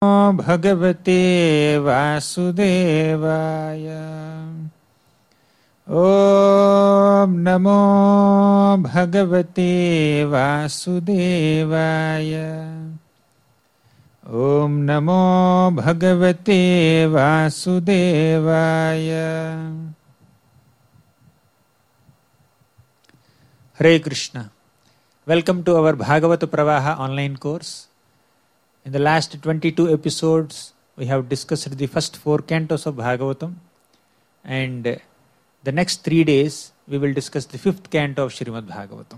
भगवते वासुदेवाय। ॐ नमो भगवते वासुदेवाय। ॐ नमो भगवते वासुदेवाय। Hare Krishna. Welcome to our Bhagavata Pravaha online course. In the last 22 episodes, we have discussed the first 4 cantos of Bhagavatam, and the next 3 days we will discuss the 5th canto of Srimad Bhagavatam.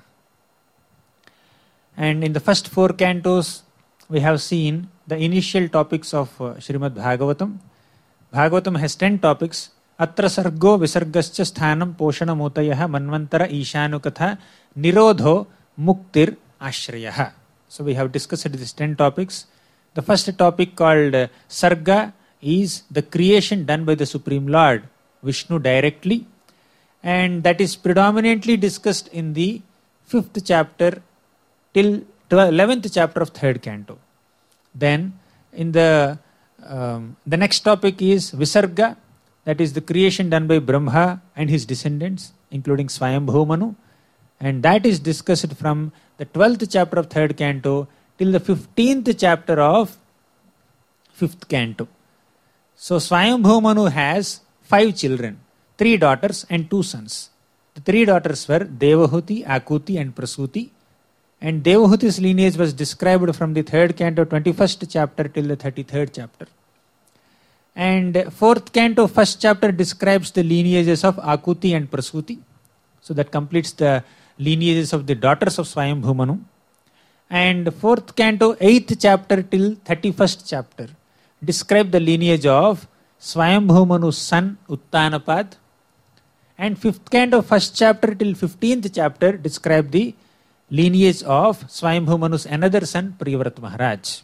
And in the first 4 cantos, we have seen the initial topics of Srimad Bhagavatam. Bhagavatam has 10 topics. Atra sargo visargascha sthanam poshana mutayah manvantara ishanukatha nirodho muktir ashrayah. So we have discussed these 10 topics. The first topic called Sarga is the creation done by the Supreme Lord, Vishnu directly, and that is predominantly discussed in the 5th chapter till 11th chapter of 3rd canto. Then in the next topic is Visarga, that is the creation done by Brahma and his descendants, including Swayambhu Manu, and that is discussed from the 12th chapter of 3rd canto till the 15th chapter of 5th canto. So Swayambhu Manu has 5 children, 3 daughters and 2 sons. The 3 daughters were Devahuti, Akuti and Prasuti, and Devahuti's lineage was described from the 3rd canto 21st chapter till the 33rd chapter. And 4th canto 1st chapter describes the lineages of Akuti and Prasuti. So that completes the lineages of the daughters of Swayambhu Manu. And 4th canto 8th chapter till 31st chapter describe the lineage of Swayambhu Manu's son Uttanapad. And 5th canto 1st chapter till 15th chapter describe the lineage of Swayambhu Manu's another son Priyavrata Maharaj.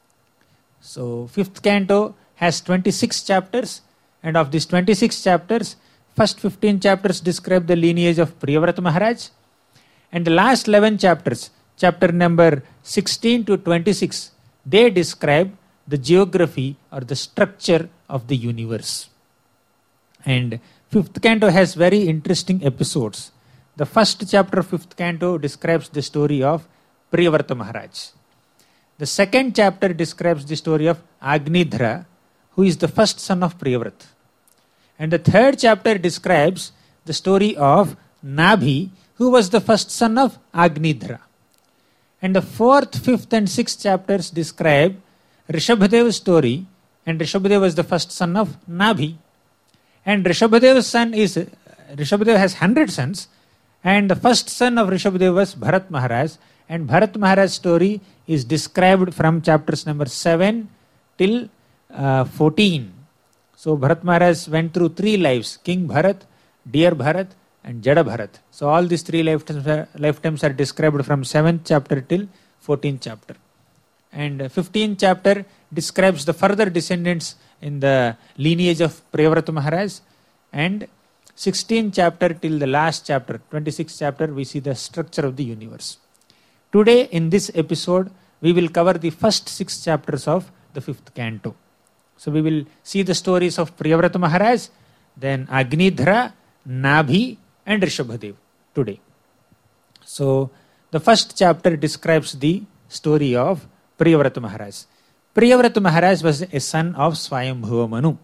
So 5th canto has 26 chapters, and of these 26 chapters, first 15 chapters describe the lineage of Priyavrata Maharaj, and the last 11 chapters, chapter number 16 to 26, they describe the geography or the structure of the universe. And 5th canto has very interesting episodes. The first chapter of 5th canto describes the story of Priyavrata Maharaj. The second chapter describes the story of Agnidhara, who is the first son of Priyavrata. And the 3rd chapter describes the story of Nabhi, who was the first son of Agnidhara. And the 4th, 5th and 6th chapters describe Rishabhadeva's story, and Rishabhadeva was the first son of Nabhi. And Rishabhadeva's son is, Rishabhadeva has 100 sons, and the first son of Rishabhadeva was Bharat Maharaj, and Bharat Maharaj's story is described from chapters number 7 till 14. So Bharat Maharaj went through 3 lives, King Bharat, Dear Bharat and Jada Bharat. So all these 3 lifetimes are described from 7th chapter till 14th chapter. And 15th chapter describes the further descendants in the lineage of Priyavrata Maharaj. And 16th chapter till the last chapter, 26th chapter, we see the structure of the universe. Today in this episode, we will cover the first 6 chapters of the 5th canto. So we will see the stories of Priyavrata Maharaj, then Agnidhara, Nabhi and Rishabhadev today. So the first chapter describes the story of Priyavrata Maharaj. Priyavrata Maharaj was a son of Swayambhuva Manu.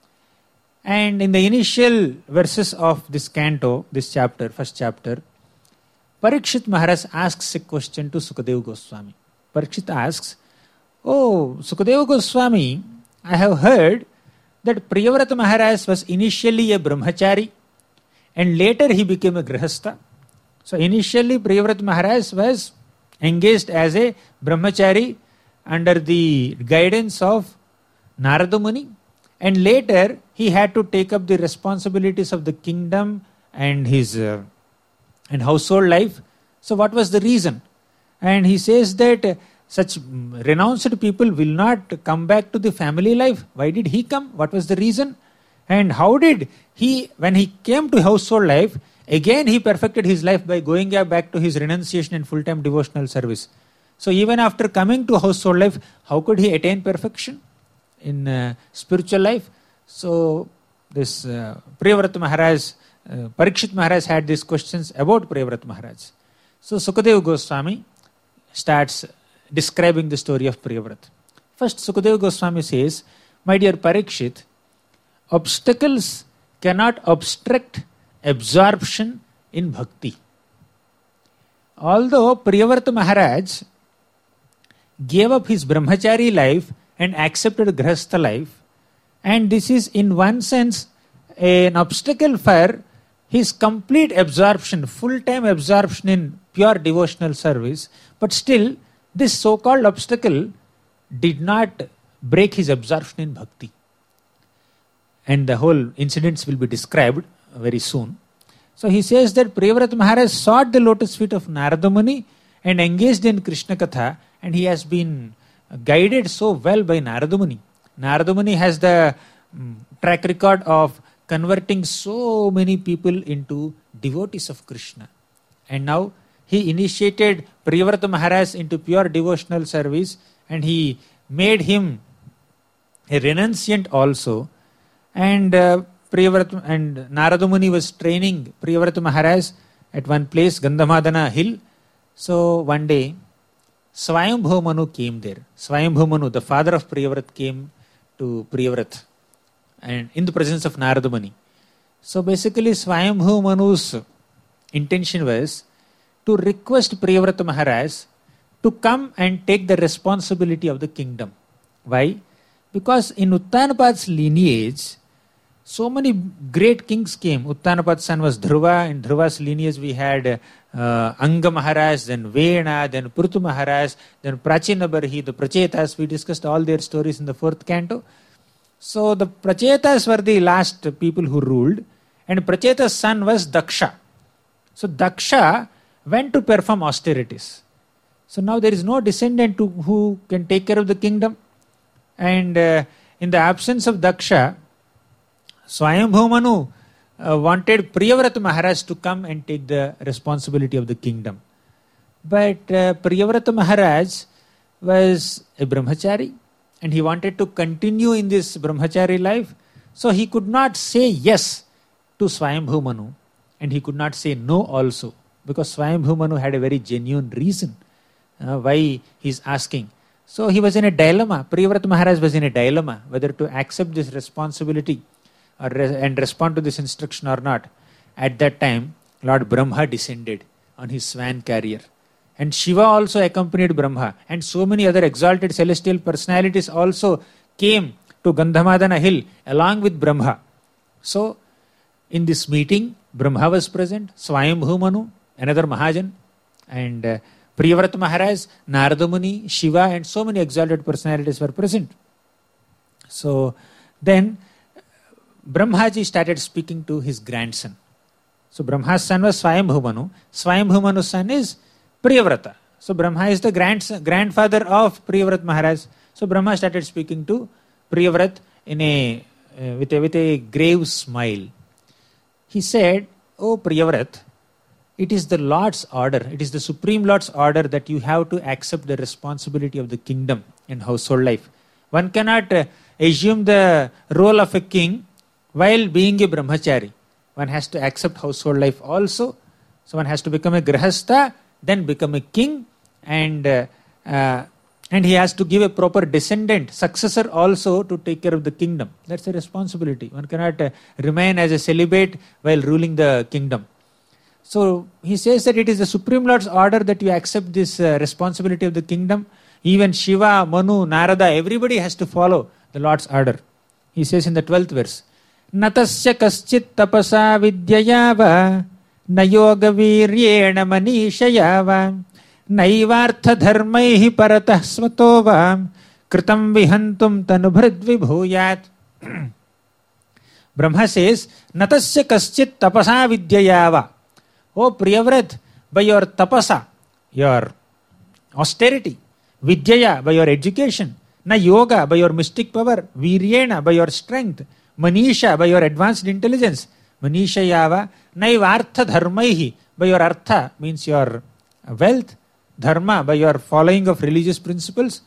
And in the initial verses of this canto, this chapter, first chapter, Parikshit Maharaj asks a question to Sukadeva Goswami. Parikshit asks, "Oh, Sukadeva Goswami, I have heard that Priyavrata Maharaj was initially a brahmachari and later he became a grihastha. So initially Priyavrata Maharaj was engaged as a brahmachari under the guidance of Narada Muni, and later he had to take up the responsibilities of the kingdom and his and household life. So what was the reason?" And he says that such renounced people will not come back to the family life. Why did he come? What was the reason? And how did he, when he came to household life, again he perfected his life by going back to his renunciation and full-time devotional service. So even after coming to household life, how could he attain perfection? in spiritual life. So this Priyavrata Maharaj, Parikshit Maharaj had these questions about Priyavrata Maharaj. So Sukadeva Goswami starts describing the story of Priyavrata. First, Sukadeva Goswami says, my dear Parikshit, obstacles cannot obstruct absorption in bhakti. Although Priyavrata Maharaj gave up his brahmachari life and accepted grahastha life, and this is in one sense an obstacle for his complete absorption, full-time absorption in pure devotional service, but still this so-called obstacle did not break his absorption in bhakti. And the whole incidents will be described very soon. So he says that Priyavrata Maharaj sought the lotus feet of Narada Muni and engaged in Krishna Katha, and he has been guided so well by Narada Muni. Narada Muni has the track record of converting so many people into devotees of Krishna. And now he initiated Priyavrata Maharaj into pure devotional service, and he made him a renunciant also. And Priyavrata and Narada Muni was training Priyavrata Maharaj at one place, Gandhamadana hill. So one day, Swayambhu Manu came there. Swayambhu Manu, the father of Priyavrata, came to Priyavrata and in the presence of Narada Muni. So basically, Swayambhu Manu's intention was to request Priyavrata Maharaj to come and take the responsibility of the kingdom. Why? Because in Uttanapad's lineage, so many great kings came. Uttanapad's son was Dhruva. In Dhruva's lineage, we had Anga Maharaj, then Vena, then Prutu Maharaj, then Prachina Barhi, the Prachetas. We discussed all their stories in the 4th canto. So the Prachetas were the last people who ruled, and Pracheta's son was Daksha. So Daksha went to perform austerities. So now there is no descendant who can take care of the kingdom. And in the absence of Daksha, Swayambhu Manu wanted Priyavrata Maharaj to come and take the responsibility of the kingdom. But Priyavrata Maharaj was a brahmachari, and he wanted to continue in this brahmachari life. So he could not say yes to Swayambhu Manu, and he could not say no also, because Swayambhu Manu had a very genuine reason why he is asking. So he was in a dilemma. Priyavrata Maharaj was in a dilemma whether to accept this responsibility and respond to this instruction or not. At that time, Lord Brahma descended on his swan carrier. And Shiva also accompanied Brahma. And so many other exalted celestial personalities also came to Gandhamadana hill along with Brahma. So, in this meeting, Brahma was present, Swayambhu Manu, another Mahajan, and Priyavrata Maharaj, Narada Muni, Shiva, and so many exalted personalities were present. So, then Brahmaji started speaking to his grandson. So Brahma's son was Swayambhu Manu. Swayambhu Manu's son is Priyavrata. So Brahma is the grandfather of Priyavrata Maharaj. So Brahma started speaking to Priyavrata with a grave smile. He said, "Oh Priyavrata, it is the Lord's order. It is the Supreme Lord's order that you have to accept the responsibility of the kingdom and household life. One cannot assume the role of a king while being a brahmachari. One has to accept household life also. So one has to become a grahastha, then become a king, and he has to give a proper descendant, successor also to take care of the kingdom. That's a responsibility. One cannot remain as a celibate while ruling the kingdom." So he says that it is the Supreme Lord's order that you accept this responsibility of the kingdom. Even Shiva, Manu, Narada, everybody has to follow the Lord's order. He says in the 12th verse, "Natasya kaschit tapasa vidyayava na yoga viryena manishayava naivartha dharmaihi paratah svatova kritam vihantum tanubhrad vibhuyat." Brahma says, "Natasya kaschit tapasa vidyayava." Oh Priyavrata, by your tapasa, your austerity, vidyaya, by your education, na yoga, by your mystic power, viryena, by your strength, manisha, by your advanced intelligence, manishayava, naivartha dharmaihi, by your artha, means your wealth, dharma, by your following of religious principles,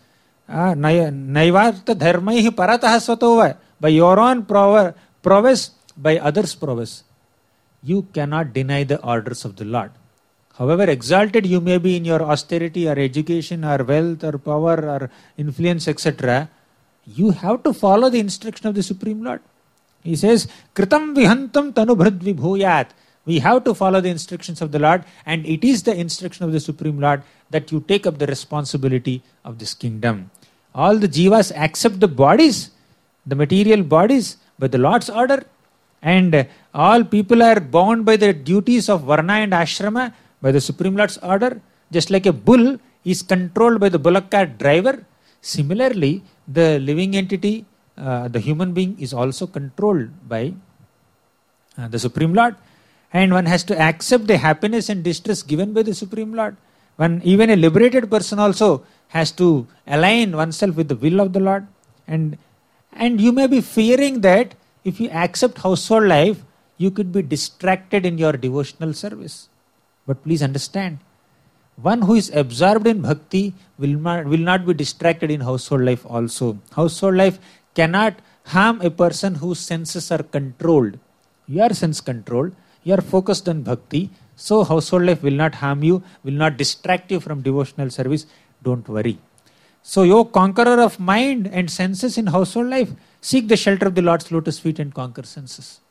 Naivartha dharmaihi paratah svatova, by your own prowess, by others' prowess. You cannot deny the orders of the Lord. However exalted you may be in your austerity or education or wealth or power or influence, etc., you have to follow the instruction of the Supreme Lord. He says, Kritam vihantam tanubhrad vibhuyat. We have to follow the instructions of the Lord, and it is the instruction of the Supreme Lord that you take up the responsibility of this kingdom. All the jivas accept the bodies, the material bodies, by the Lord's order, and all people are bound by the duties of varna and ashrama by the Supreme Lord's order. Just like a bull is controlled by the bullock cart driver, similarly, the living entity, the human being, is also controlled by the Supreme Lord. And one has to accept the happiness and distress given by the Supreme Lord. Even a liberated person also has to align oneself with the will of the Lord. And you may be fearing that if you accept household life, you could be distracted in your devotional service. But please understand, one who is absorbed in bhakti will not be distracted in household life also. Household life cannot harm a person whose senses are controlled. You are sense controlled, you are focused on bhakti, so household life will not harm you, will not distract you from devotional service. Don't worry. So, you conqueror of mind and senses in household life, seek the shelter of the Lord's lotus feet and conquer senses.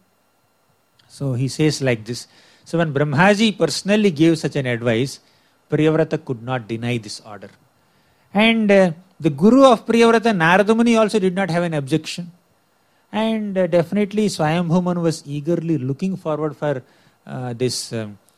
So, he says like this. So, when Brahmaji personally gave such an advice, Priyavrata could not deny this order. And the guru of Priyavrata, Narada Muni, also did not have an objection. And definitely Swayambhu Manu was eagerly looking forward for this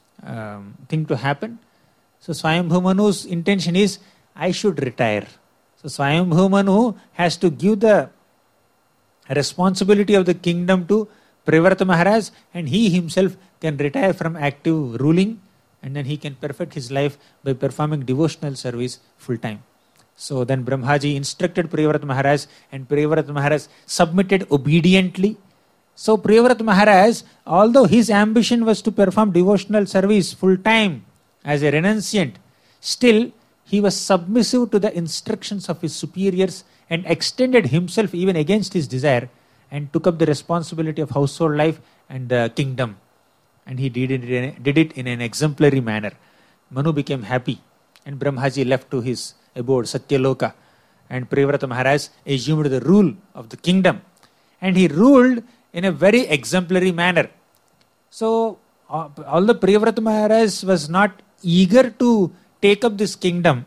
thing to happen. So Swayambhu Manu's intention is, I should retire. So Swayambhu Manu has to give the responsibility of the kingdom to Priyavrata Maharaj, and he himself can retire from active ruling, and then he can perfect his life by performing devotional service full time. So then Brahmaji instructed Priyavrata Maharaj, and Priyavrata Maharaj submitted obediently. So Priyavrata Maharaj, although his ambition was to perform devotional service full time as a renunciant, still he was submissive to the instructions of his superiors and extended himself even against his desire and took up the responsibility of household life and the kingdom. And he did it in an exemplary manner. Manu became happy, and Brahmaji left to his abode, Satyaloka, and Priyavrata Maharaj assumed the rule of the kingdom, and he ruled in a very exemplary manner. So, although Priyavrata Maharaj was not eager to take up this kingdom,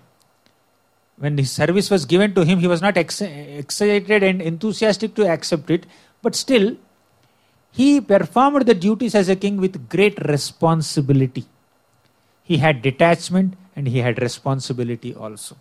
when his service was given to him, he was not excited and enthusiastic to accept it, but still, he performed the duties as a king with great responsibility. He had detachment and he had responsibility also.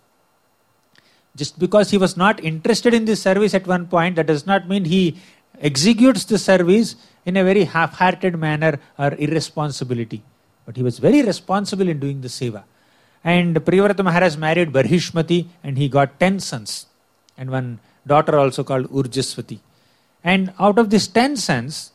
Just because he was not interested in this service at one point, that does not mean he executes the service in a very half-hearted manner or irresponsibility. But he was very responsible in doing the seva. And Priyavrata Maharaj married Barhishmati, and he got 10 sons and one daughter also called Urjaswati. And out of these 10 sons,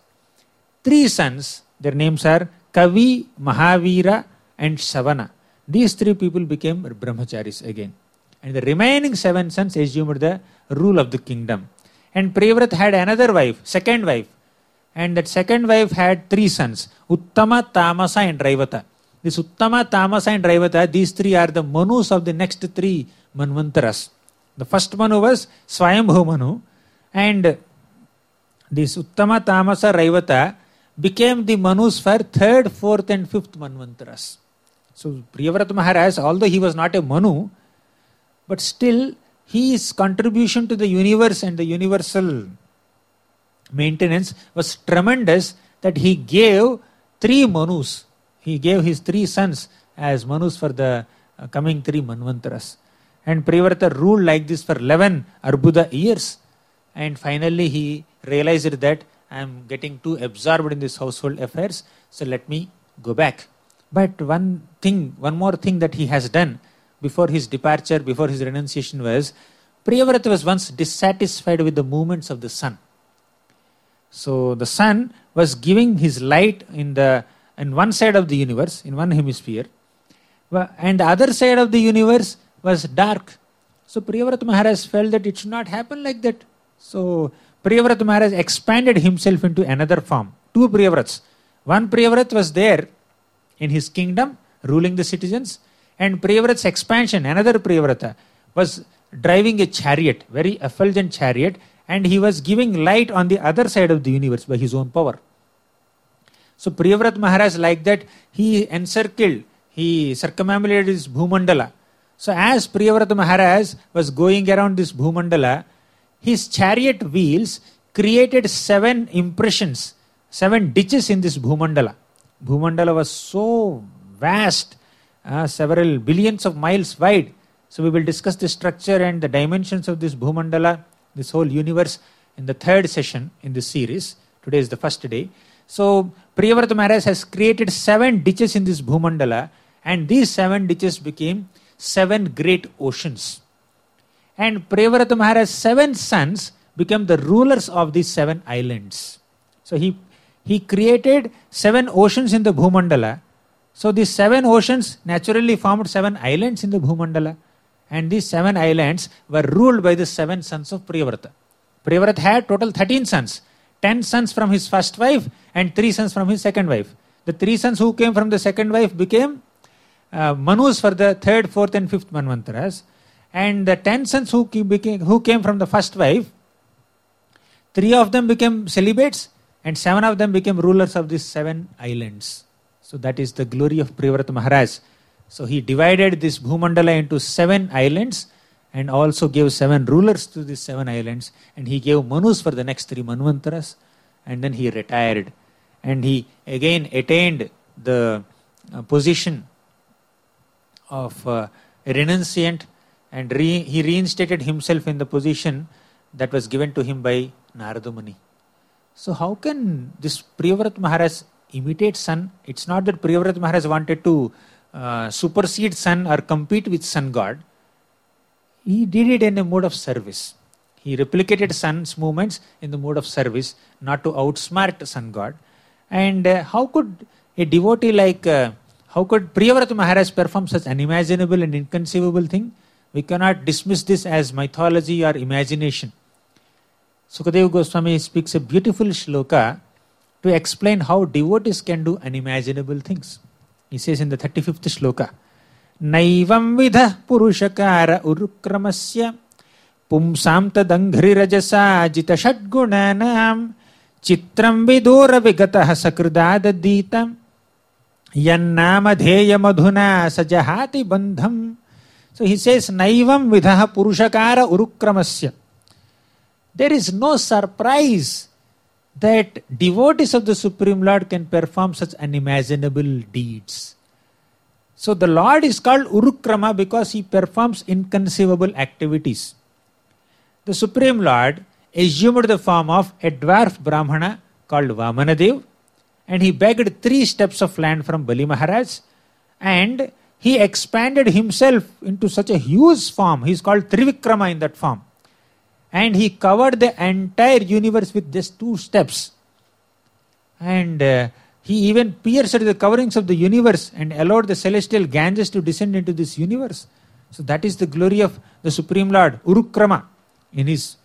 3 sons, their names are Kavi, Mahavira and Savana. These 3 people became brahmacharis again. And the remaining 7 sons assumed the rule of the kingdom. And Priyavrata had another wife, second wife. And that second wife had 3 sons, Uttama, Tamasa and Raivata. This Uttama, Tamasa and Raivata, these 3 are the Manus of the next 3 Manvantaras. The first Manu was Swayambhu Manu, and this Uttama, Tamasa, Raivata became the Manus for 3rd, 4th and 5th Manvantaras. So Priyavrata Maharaj, although he was not a Manu, but still his contribution to the universe and the universal maintenance was tremendous, that he gave 3 Manus. He gave his 3 sons as Manus for the coming 3 Manvantaras. And Priyavrata ruled like this for 11 Arbuda years. And finally he realized that I am getting too absorbed in this household affairs, so let me go back. But one more thing that he has done before his departure, before his renunciation was, Priyavrata was once dissatisfied with the movements of the sun. So the sun was giving his light in one side of the universe, in one hemisphere, and the other side of the universe was dark. So Priyavrata Maharaj felt that it should not happen like that. So Priyavrata Maharaj expanded himself into another form. Two Priyavrats. One Priyavrata was there in his kingdom, ruling the citizens, and Priyavrata's expansion, another Priyavrata, was driving a chariot, very effulgent chariot, and he was giving light on the other side of the universe by his own power. So Priyavrata Maharaj, like that, he encircled, he circumambulated his Bhumandala. So as Priyavrata Maharaj was going around this Bhumandala, his chariot wheels created 7 impressions, 7 ditches in this Bhumandala. Bhumandala was so vast, several billions of miles wide. So we will discuss the structure and the dimensions of this Bhumandala, this whole universe, in the 3rd session in this series. Today is the 1st day. So Priyavrata Maharaj has created 7 ditches in this Bhumandala, and these 7 ditches became 7 great oceans. And Priyavrata Maharaj's 7 sons became the rulers of these 7 islands. So he created 7 oceans in the Bhumandala. So these 7 oceans naturally formed 7 islands in the Bhumandala. And these 7 islands were ruled by the 7 sons of Priyavrata. Priyavrata had total 13 sons. 10 sons from his first wife and 3 sons from his second wife. The 3 sons who came from the second wife became Manus for the 3rd, 4th and 5th Manvantaras. And the 10 sons who came from the first wife, 3 of them became celibates and 7 of them became rulers of these 7 islands. So that is the glory of Priyavrata Maharaj. So he divided this Bhumandala into 7 islands and also gave 7 rulers to these 7 islands. And he gave Manus for the next 3 Manvantaras. And then he retired. And he again attained the position of a renunciant, and he reinstated himself in the position that was given to him by Narada Muni. So how can this Priyavrata Maharaj imitate sun? It's not that Priyavrata Maharaj wanted to supersede sun or compete with sun god. He did it in a mode of service. He replicated sun's movements in the mode of service, not to outsmart sun god. And how could a devotee like, how could Priyavrata Maharaj perform such unimaginable and inconceivable thing? We cannot dismiss this as mythology or imagination. Sukadeva Goswami speaks a beautiful shloka to explain how devotees can do unimaginable things. He says in the 35th shloka, Naivam vidha purushakara urukramasya pumsam tadangri rajasa jita shadgunanam chitram vidura vigataha sakridadaditam yannama dheya madhuna sajahati bandham. So he says, Naivam vidha purushakara urukramasya. There is no surprise that devotees of the Supreme Lord can perform such unimaginable deeds. So the Lord is called Urukrama because he performs inconceivable activities. The Supreme Lord assumed the form of a dwarf Brahmana called Vamanadev, and he begged 3 steps of land from Bali Maharaj, and he expanded himself into such a huge form. He is called Trivikrama in that form. And he covered the entire universe with just 2 steps. And he even pierced the coverings of the universe and allowed the celestial Ganges to descend into this universe. So that is the glory of the Supreme Lord, Urukrama, in his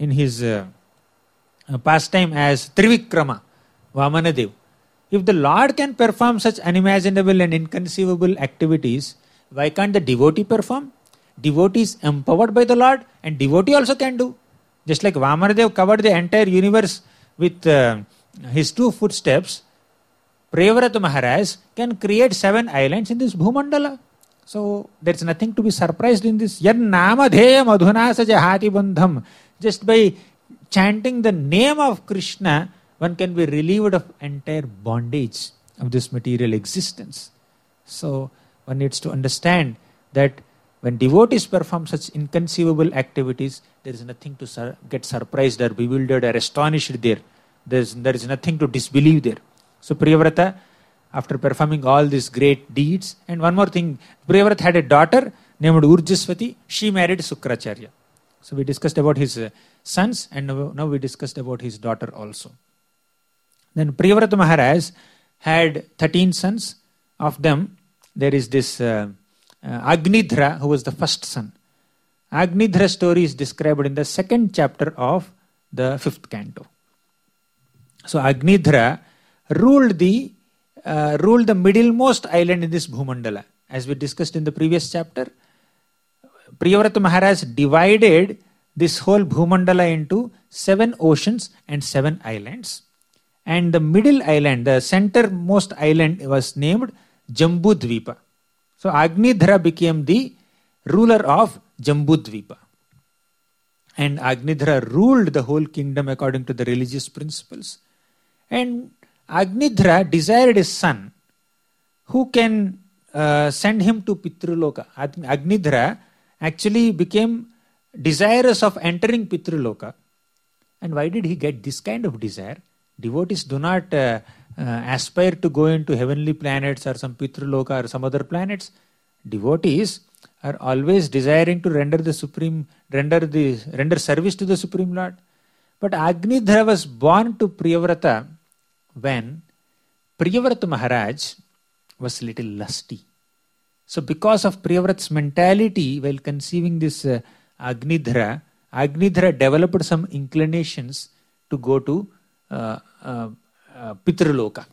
pastime as Trivikrama, Vamanadev. If the Lord can perform such unimaginable and inconceivable activities, why can't the devotee perform? Devotee is empowered by the Lord, and devotee also can do. Just like Vamanadev covered the entire universe with his 2 footsteps, Priyavrata Maharaj can create 7 islands in this Bhumandala. So there is nothing to be surprised in this. Yan nama dheya madhuna sajahati bandham. Just by chanting the name of Krishna, one can be relieved of entire bondage of this material existence. So one needs to understand that when devotees perform such inconceivable activities, there is nothing to get surprised or bewildered or astonished there. There is nothing to disbelieve there. So Priyavrata, after performing all these great deeds, and one more thing, Priyavrata had a daughter named Urjaswati. She married Sukracharya. So we discussed about his sons, and now we discussed about his daughter also. Then Priyavrata Maharaj had 13 sons. Of them, there is this Agnidhra, who was the first son. Agnidhra story is described in the 2nd chapter of the 5th canto. So Agnidhra ruled the middlemost island in this Bhumandala. As we discussed in the previous chapter, Priyavrata Maharaj divided this whole Bhumandala into 7 oceans and 7 islands. And the middle island, the centermost island, was named Jambudvipa. So Agnidhra became the ruler of Jambudvipa. And Agnidhra ruled the whole kingdom according to the religious principles. And Agnidhra desired a son who can send him to Pitruloka. Agnidhra actually became desirous of entering Pitruloka. And why did he get this kind of desire? Devotees do not aspire to go into heavenly planets or some Pitruloka or some other planets. Devotees are always desiring to render service to the Supreme Lord. But Agnidhra was born to Priyavrata when Priyavrata Maharaj was little lusty. So because of Priyavrata's mentality while conceiving this Agnidhra developed some inclinations to go to Pitruloka.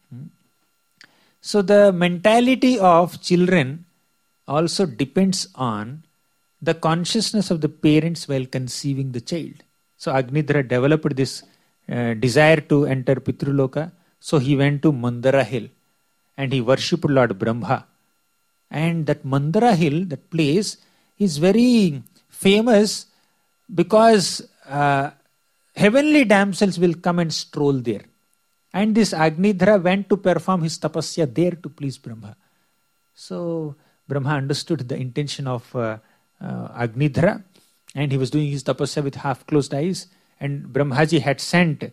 So the mentality of children also depends on the consciousness of the parents while conceiving the child. So Agnidhra developed this desire to enter Pitruloka. So he went to Mandara hill and he worshipped Lord Brahma. And that Mandara hill, that place, is very famous because heavenly damsels will come and stroll there. And this Agnidhra went to perform his tapasya there to please Brahma. So Brahma understood the intention of Agnidhra, and he was doing his tapasya with half-closed eyes. And Brahmaji had sent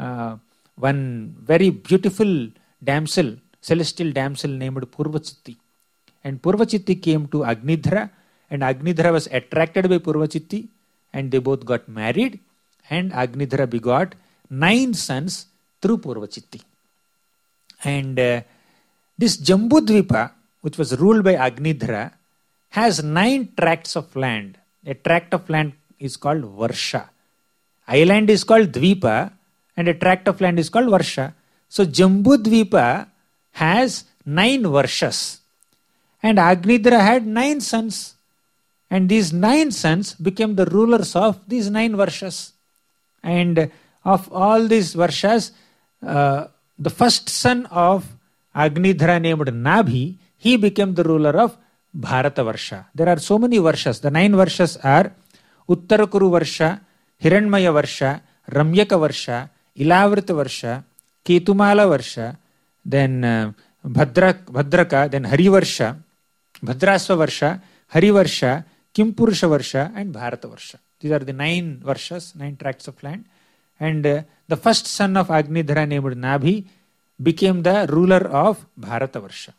one very beautiful damsel, celestial damsel named Purvachitti. And Purvachitti came to Agnidhra, and Agnidhra was attracted by Purvachitti, and they both got married, and Agnidhra begot 9 sons through Purvachitti. And this Jambudvipa, which was ruled by Agnidhra, has 9 tracts of land. A tract of land is called Varsha. Island is called Dvipa, and a tract of land is called Varsha. So Jambudvipa has 9 Varshas. And Agnidhra had 9 sons. And these 9 sons became the rulers of these 9 Varshas. And of all these Varshas, the first son of Agnidhra named Nabhi, he became the ruler of Bharata Varsha. There are so many Varshas. The 9 Varshas are Uttarakuru Varsha, Hiranmaya Varsha, Ramyaka Varsha, Ilavrita Varsha, Ketumala Varsha, then Bhadraka, then Hari Varsha, Bhadrasva Varsha, Hari Varsha, Kimpurusha Varsha, and Bharata Varsha. These are the 9 Varshas, 9 tracts of land. And the first son of Agnidhra named Nabhi became the ruler of Bharata Varsha.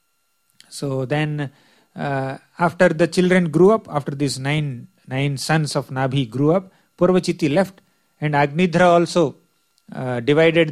So then after the children grew up, after these nine sons of Nabhi grew up, Purvachitti left, and Agnidhra also divided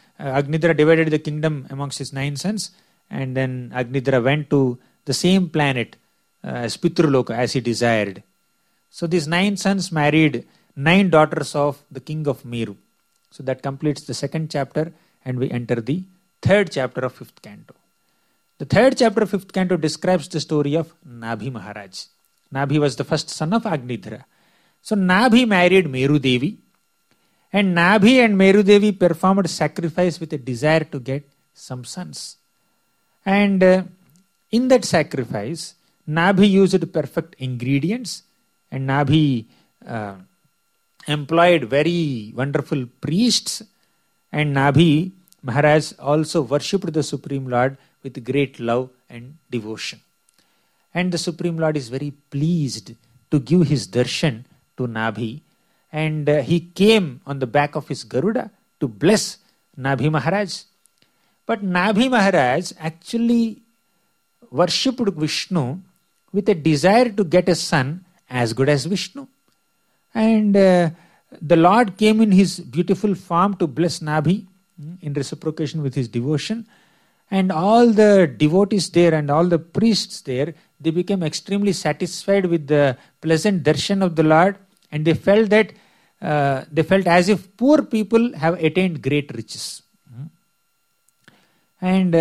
the kingdom amongst his 9 sons, and then Agnidhra went to the same planet as Pitruloka as he desired. So these 9 sons married 9 daughters of the king of Meru. So that completes the 2nd chapter, and we enter the 3rd chapter of 5th canto. The 3rd chapter of 5th canto describes the story of Nabhi Maharaj. Nabhi was the first son of Agnidhra. So Nabhi married Meru Devi, and Nabhi and Meru Devi performed sacrifice with a desire to get some sons. And in that sacrifice, Nabhi used perfect ingredients, and Nabhi employed very wonderful priests, and Nabhi Maharaj also worshipped the Supreme Lord with great love and devotion. And the Supreme Lord is very pleased to give his darshan to Nabhi, and he came on the back of his Garuda to bless Nabhi Maharaj. But Nabhi Maharaj actually worshipped Vishnu with a desire to get a son as good as Vishnu. And the Lord came in his beautiful form to bless Nabhi in reciprocation with his devotion. And all the devotees there and all the priests there, they became extremely satisfied with the pleasant darshan of the Lord, and they felt that they felt as if poor people have attained great riches. And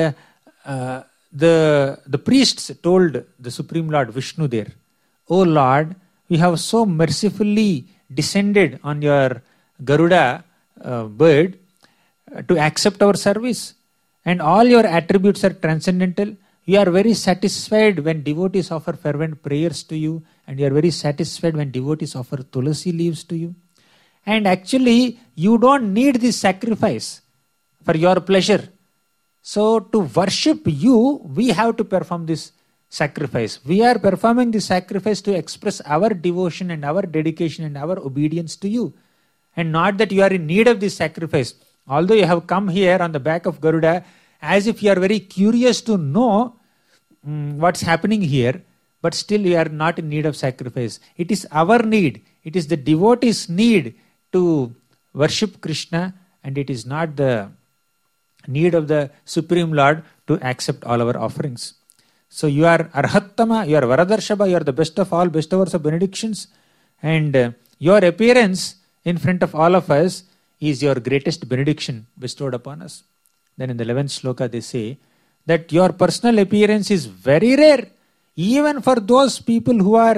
the priests told the Supreme Lord Vishnu there, "O Lord, we have so mercifully descended on your Garuda bird to accept our service, and all your attributes are transcendental. You are very satisfied when devotees offer fervent prayers to you, and you are very satisfied when devotees offer tulasi leaves to you. And actually, you don't need this sacrifice for your pleasure. So to worship you, we have to perform this sacrifice. We are performing this sacrifice to express our devotion and our dedication and our obedience to you. And not that you are in need of this sacrifice. Although you have come here on the back of Garuda, as if you are very curious to know what's happening here, but still you are not in need of sacrifice. It is our need. It is the devotee's need to worship Krishna, and it is not the need of the Supreme Lord to accept all our offerings. So you are Arhattama, you are Varadarshaba, you are the best of all, bestowers of benedictions, and your appearance in front of all of us is your greatest benediction bestowed upon us." Then in the 11th sloka they say that your personal appearance is very rare, even for those people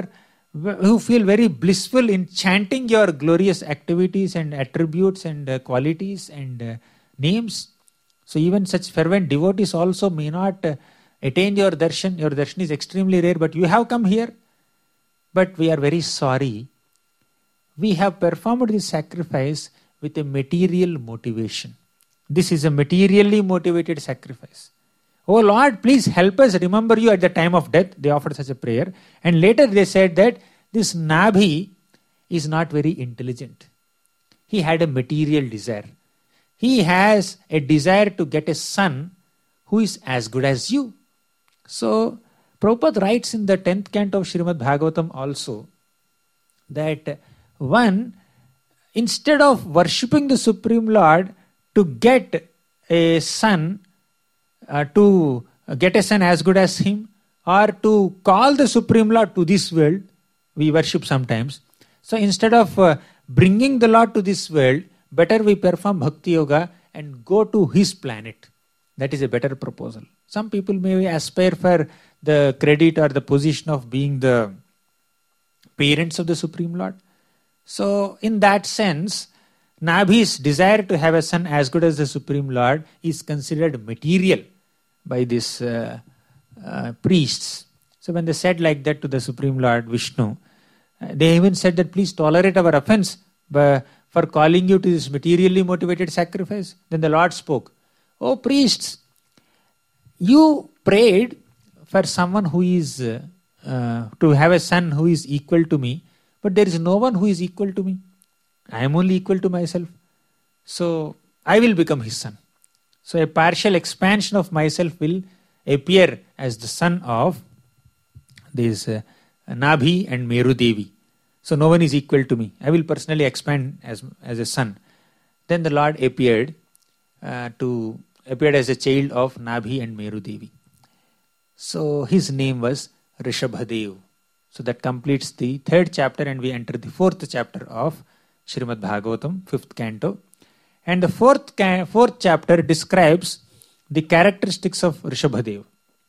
who feel very blissful in chanting your glorious activities and attributes and qualities and names. So even such fervent devotees also may not attain your darshan. Your darshan is extremely rare, but you have come here. But we are very sorry. We have performed this sacrifice with a material motivation. This is a materially motivated sacrifice. "Oh Lord, please help us remember you at the time of death." They offered such a prayer. And later they said that this Nabhi is not very intelligent. He had a material desire. He has a desire to get a son who is as good as you. So Prabhupada writes in the 10th canto of Srimad Bhagavatam also that one, instead of worshipping the Supreme Lord to get a son, as good as him, or to call the Supreme Lord to this world, we worship sometimes. So instead of bringing the Lord to this world, better we perform Bhakti Yoga and go to his planet. That is a better proposal. Some people may aspire for the credit or the position of being the parents of the Supreme Lord. So in that sense, Nabhi's desire to have a son as good as the Supreme Lord is considered material by these priests. So when they said like that to the Supreme Lord Vishnu, they even said that please tolerate our offense for calling you to this materially motivated sacrifice. Then the Lord spoke, "Oh priests, you prayed for someone who is to have a son who is equal to me, but there is no one who is equal to me. I am only equal to myself. So I will become his son. So a partial expansion of myself will appear as the son of this Nabhi and Meru Devi. So no one is equal to me. I will personally expand as a son." Then the Lord appeared as a child of Nabhi and Meru Devi. So his name was Rishabhadev. So that completes the 3rd chapter, and we enter the 4th chapter of Srimad Bhagavatam, 5th canto. And the 4th chapter describes the characteristics of Rishabhadev.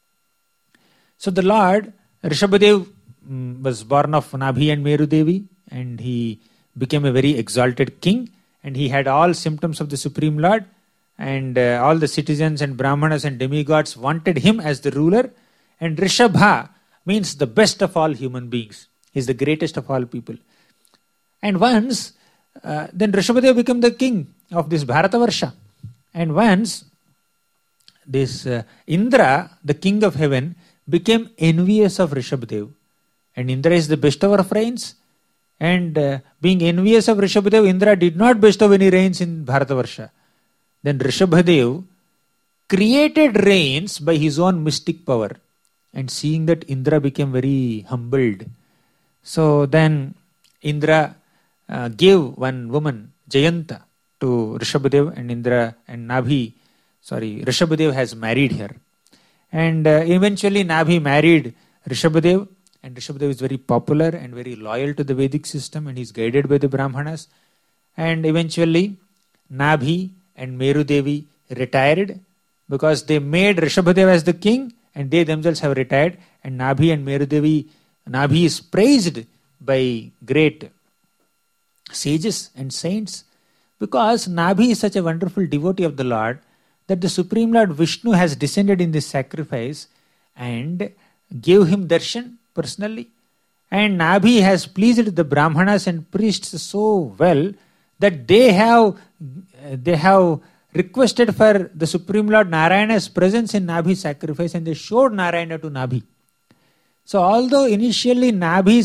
So the Lord, Rishabhadev, was born of Nabhi and Meru Devi, and he became a very exalted king, and he had all symptoms of the Supreme Lord, and all the citizens and Brahmanas and demigods wanted him as the ruler. And Rishabha means the best of all human beings. He is the greatest of all people. And once, then Rishabhadev became the king of this Bharatavarsha. And once, this Indra, the king of heaven, became envious of Rishabhadev. And Indra is the bestower of rains. And being envious of Rishabhadev, Indra did not bestow any rains in Bharatavarsha. Then Rishabhadev created rains by his own mystic power. And seeing that, Indra became very humbled. So then Indra gave one woman, Jayanta, to Rishabhadev, and Indra and Nabhi Rishabhadev has married her. And eventually Nabhi married Rishabhadev, and Rishabhadev is very popular and very loyal to the Vedic system, and he's guided by the Brahmanas. And eventually Nabhi and Meru Devi retired because they made Rishabhadev as the king, and they themselves have retired. And Nabhi and Meru Devi, Nabhi is praised by great sages and saints because Nabhi is such a wonderful devotee of the Lord that the Supreme Lord Vishnu has descended in this sacrifice and gave him darshan personally. And Nabhi has pleased the Brahmanas and priests so well that they have requested for the Supreme Lord Narayana's presence in Nabhi's sacrifice, and they showed Narayana to Nabhi. So although initially Nabhi's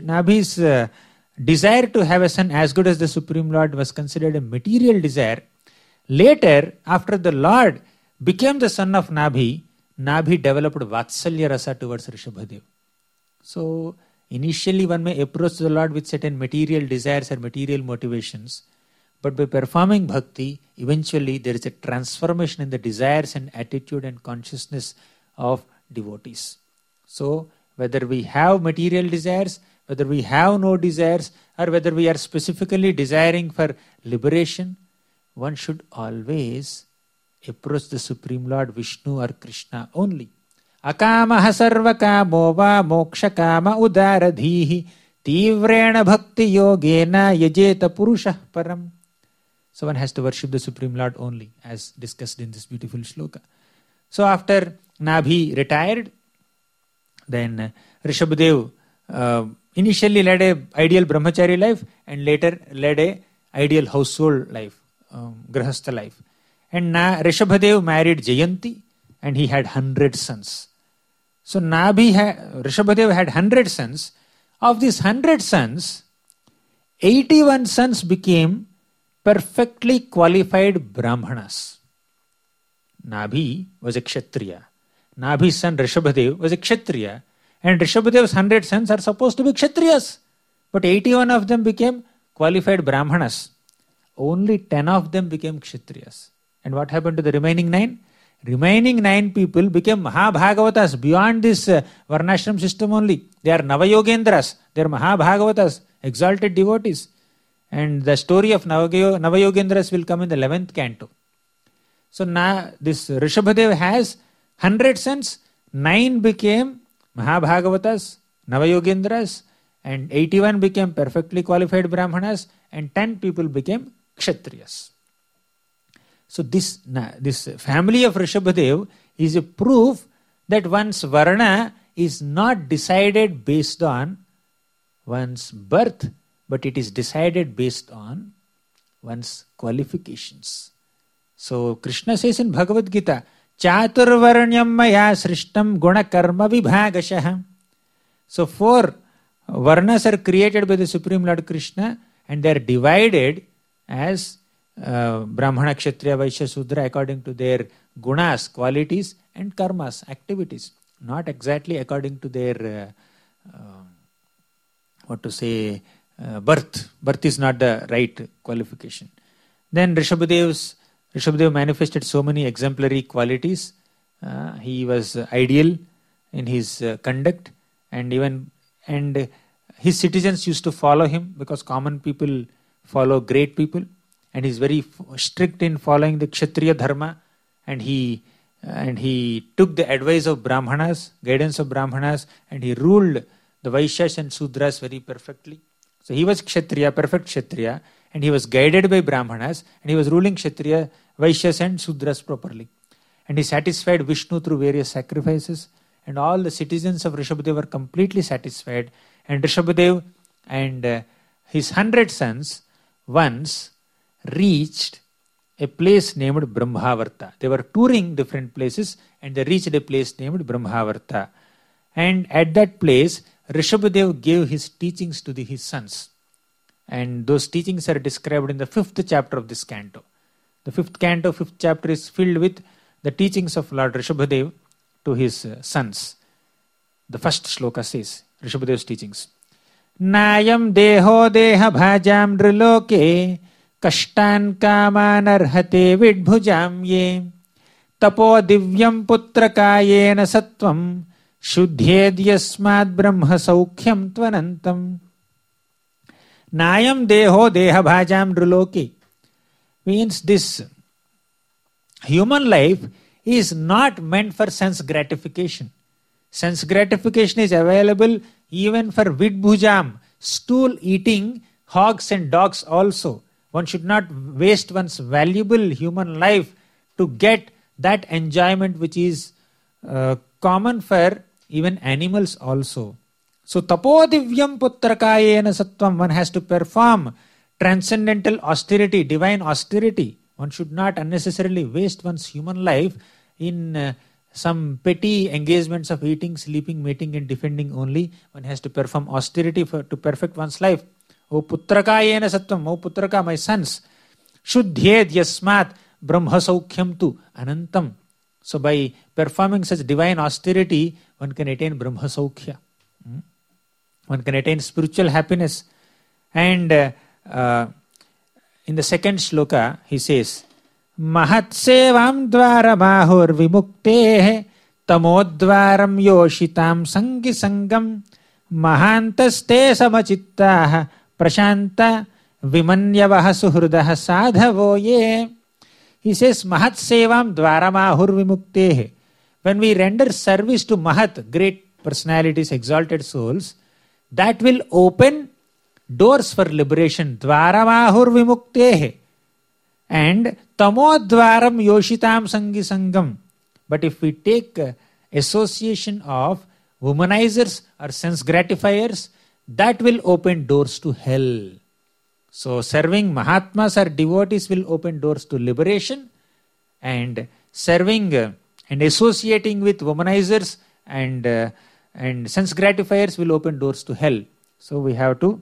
desire to have a son as good as the Supreme Lord was considered a material desire, later, after the Lord became the son of Nabhi, Nabhi developed Vatsalya Rasa towards Rishabhadev. So, initially one may approach the Lord with certain material desires or material motivations, but by performing bhakti, eventually there is a transformation in the desires and attitude and consciousness of devotees. So, whether we have material desires, whether we have no desires, or whether we are specifically desiring for liberation, one should always approach the Supreme Lord Vishnu or Krishna only. Akamaha sarva kamo va moksha kama udaradhihi tivrena bhakti yogena yajeta purusha param. So one has to worship the Supreme Lord only, as discussed in this beautiful shloka. So after Nabhi retired, then Rishabhadev initially led an ideal brahmachari life and later led an ideal household life, grahastha life. And Rishabhadev married Jayanti and he had 100 sons. So Rishabhadev had 100 sons. Of these 100 sons, 81 sons became perfectly qualified Brahmanas. Nabhi was a Kshatriya. Nabhi's son Rishabhadev was a Kshatriya. And Rishabhadev's 100 sons are supposed to be Kshatriyas. But 81 of them became qualified Brahmanas. Only 10 of them became Kshatriyas. And what happened to the remaining 9? Remaining 9 people became Mahabhagavatas beyond this Varnashram system only. They are Navayogendras. They are Mahabhagavatas, exalted devotees. And the story of Navayogendras will come in the 11th canto. So now this Rishabhadev has 100 sons. 9 became Mahabhagavatas, Navayogendras, and 81 became perfectly qualified Brahmanas, and 10 people became Kshatriyas. So this family of Rishabhadev is a proof that one's Varna is not decided based on one's birth, but it is decided based on one's qualifications. So Krishna says in Bhagavad Gita, Chaturvarnyam maya srishtam guna karma vibhagashah. So 4 Varnas are created by the Supreme Lord Krishna, and they are divided as Brahmana, Kshatriya, Vaishya, Sudra according to their gunas, qualities, and karmas, activities. Not exactly according to their, birth. Birth is not the right qualification. Then Rishabhadev manifested so many exemplary qualities. He was ideal in his conduct, and his citizens used to follow him because common people follow great people, and he's very strict in following the Kshatriya dharma, and he took the advice of Brahmanas, guidance of Brahmanas, and he ruled the Vaishyas and Sudras very perfectly. So he was Kshatriya, perfect Kshatriya, and he was guided by Brahmanas, and he was ruling Kshatriya, Vaishyas and Sudras properly. And he satisfied Vishnu through various sacrifices, and all the citizens of Rishabhadev were completely satisfied. And Rishabhadev and his 100 sons once reached a place named Brahmavarta. They were touring different places, and they reached a place named Brahmavarta. And at that place, Rishabhadev gave his teachings to his sons. And those teachings are described in the 5th chapter of this canto. The 5th canto, 5th chapter is filled with the teachings of Lord Rishabhadev to his sons. The first shloka says, Rishabhadev's teachings. Nayam deho deha bhajam driloke kashtan kaman arhate vidbhujam ye tapo divyam putrakayena sattvam shuddhedyasmad brahma saukhyam tvanantam. Nayam deho deha bhajam druloki. Means this human life is not meant for sense gratification. Sense gratification is available even for vidbhujam, stool eating hogs and dogs also. One should not waste one's valuable human life to get that enjoyment which is common for even animals also. So tapodivyam putrakayena sattvam, one has to perform transcendental austerity, divine austerity. One should not unnecessarily waste one's human life in some petty engagements of eating, sleeping, mating and defending only. One has to perform austerity to perfect one's life. O putrakayena sattvam, O putraka, my sons, shuddhed yasmat brahma saukhyam tu anantam. So by performing such divine austerity, one can attain brahma saukhya. One can attain spiritual happiness. And in the second shloka, he says, Mahat sevam dvara mahur vimuktehe tamodvaram yoshitam sangi sangam mahantaste samachittaha prashanta vimanyavaha suhrudaha sadhavo ye. He says, Mahat sevam dvara mahur vimuktehe. When we render service to Mahat, great personalities, exalted souls, that will open doors for liberation. Dvaramahur vimuktehe. And tamodvaram yoshitam sangi sangam. But if we take association of womanizers or sense gratifiers, that will open doors to hell. So serving Mahatmas or devotees will open doors to liberation, and serving and associating with womanizers and sense gratifiers will open doors to hell. So we have to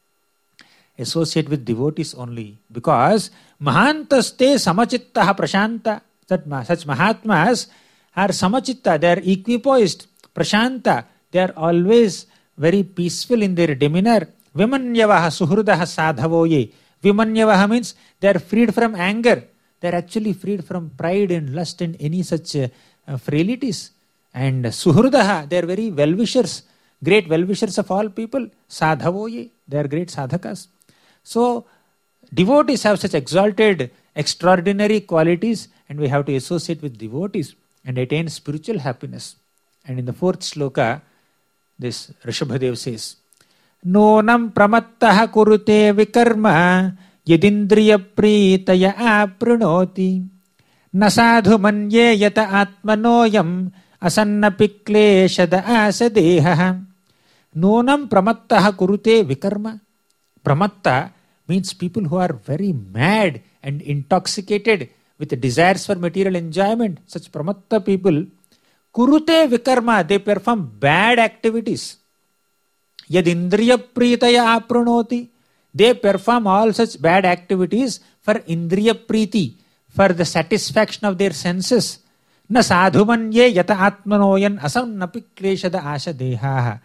associate with devotees only, because mahantaste samachittaha prashanta. Such Mahatmas are samachitta, they are equipoised. Prashanta, they are always very peaceful in their demeanor. Vimanyavaha suhrudaha sadhavoye. Vimanyavaha means they are freed from anger. They are actually freed from pride and lust and any such frailties. And suhrudaha, they are very well-wishers, great well-wishers of all people. Sadhavoye, they are great sadhakas. So devotees have such exalted, extraordinary qualities, and we have to associate with devotees and attain spiritual happiness. And in the fourth shloka, this Rishabhadev says, Nonam pramattaha kurute vikarma yadindriya pritaya apranoti nasadhu manye yata atmanoyam asanna pikleshada asadeha. Nonam pramattaha kurute vikarma. Pramatta means people who are very mad and intoxicated with the desires for material enjoyment. Such pramatta people, kurute vikarma, they perform bad activities. Yad indriya pritaya apranoti, they perform all such bad activities for indriya priti, for the satisfaction of their senses. Na sadhumanye yata atmanoyan asam napi kleshada asha dehaha.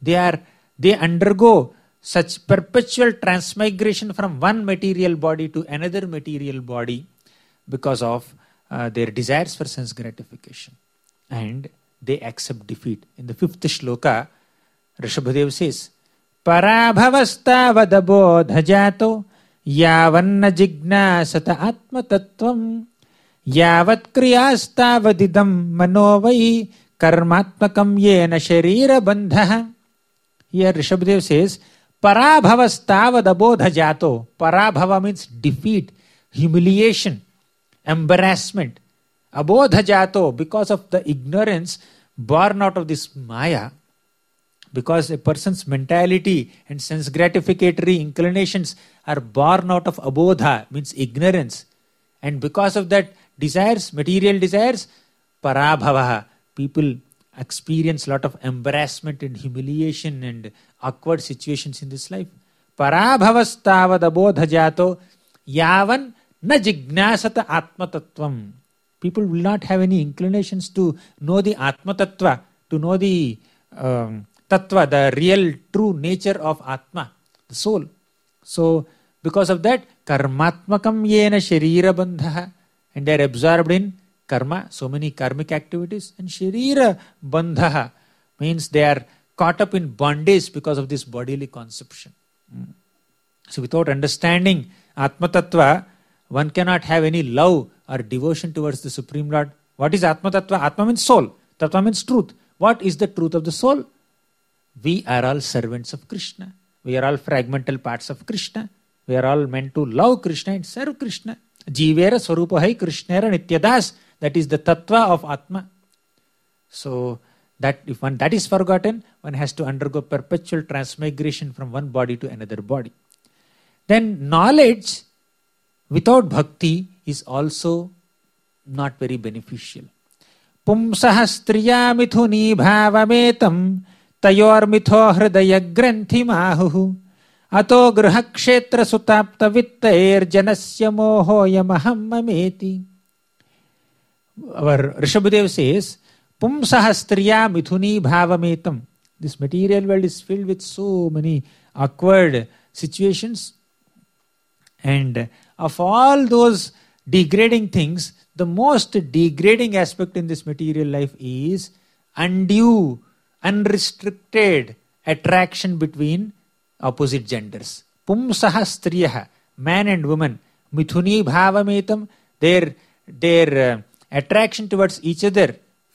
They undergo such perpetual transmigration from one material body to another material body because of their desires for sense gratification. And they accept defeat. In the fifth shloka, Rishabhadev says, Parabhavasta vadabo dhajato yavanna jignasata atma tattvam yavat kriyasta vadidam manovai karmatmakam yena sharira bandha. Here Rishabhadev says, Parabhavasta vadabo dhajato. Parabhava means defeat, humiliation, embarrassment. Abodhajato, because of the ignorance born out of this Maya, because a person's mentality and sense gratificatory inclinations are born out of abodha, means ignorance. And because of that desires, material desires, parabhava, people experience a lot of embarrassment and humiliation and awkward situations in this life. Parabhavastavad abodhajato yavan na jignasata atma tattvam. People will not have any inclinations to know the Atma Tattva, to know the Tattva, the real true nature of Atma, the soul. So, because of that, Karmatmakam yena sharira bandha, and they are absorbed in karma, so many karmic activities. And Sharira Bandha means they are caught up in bondage because of this bodily conception. So without understanding Atma Tattva, one cannot have any love or devotion towards the Supreme Lord. What is Atma Tattva? Atma means soul. Tattva means truth. What is the truth of the soul? We are all servants of Krishna. We are all fragmental parts of Krishna. We are all meant to love Krishna and serve Krishna. Jivera Swarupahai Krishnera Nityadas. That is the Tattva of Atma. So, that if that is forgotten, one has to undergo perpetual transmigration from one body to another body. Then knowledge without bhakti is also not very beneficial. Pumsaha striya mithuni bhavametam tayor mitho hridaya granthi mahuhu ato griha kshetra sutapta vittair janasya moho yamaham mameti. Our Rishabhadev says, Pumsaha striya mithuni bhavametam. This material world is filled with so many awkward situations. And of all those degrading things, the most degrading aspect in this material life is undue, unrestricted attraction between opposite genders. Pumsaha striyaha, man and woman, mithuni bhavametam, their attraction towards each other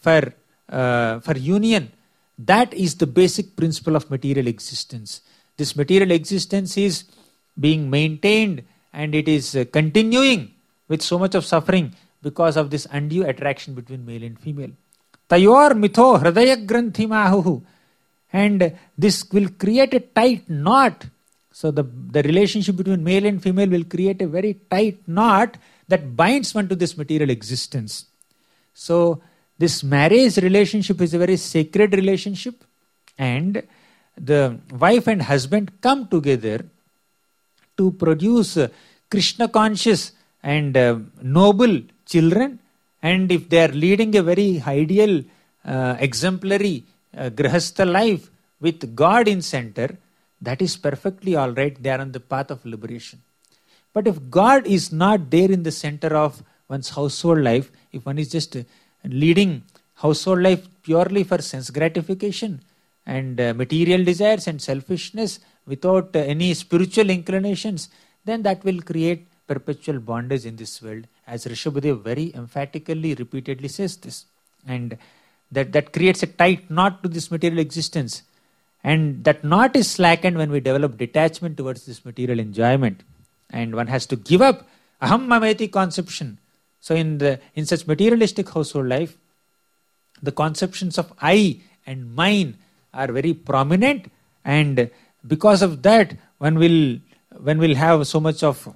for union, that is the basic principle of material existence. This material existence is being maintained and it is continuing with so much of suffering because of this undue attraction between male and female. Tayor mitho hridaya granthi mahuhu. And this will create a tight knot. So the relationship between male and female will create a very tight knot that binds one to this material existence. So this marriage relationship is a very sacred relationship, and the wife and husband come together to produce Krishna conscious and noble children. And if they are leading a very ideal, exemplary grihastha life with God in center, that is perfectly all right. They are on the path of liberation. But if God is not there in the center of one's household life, if one is just leading household life purely for sense gratification and material desires and selfishness without any spiritual inclinations, then that will create perpetual bondage in this world, as Rishabhadev very emphatically, repeatedly says this. And that creates a tight knot to this material existence. And that knot is slackened when we develop detachment towards this material enjoyment. And one has to give up aham mameti conception. So in such materialistic household life, the conceptions of I and mine are very prominent, and because of that, one will have so much of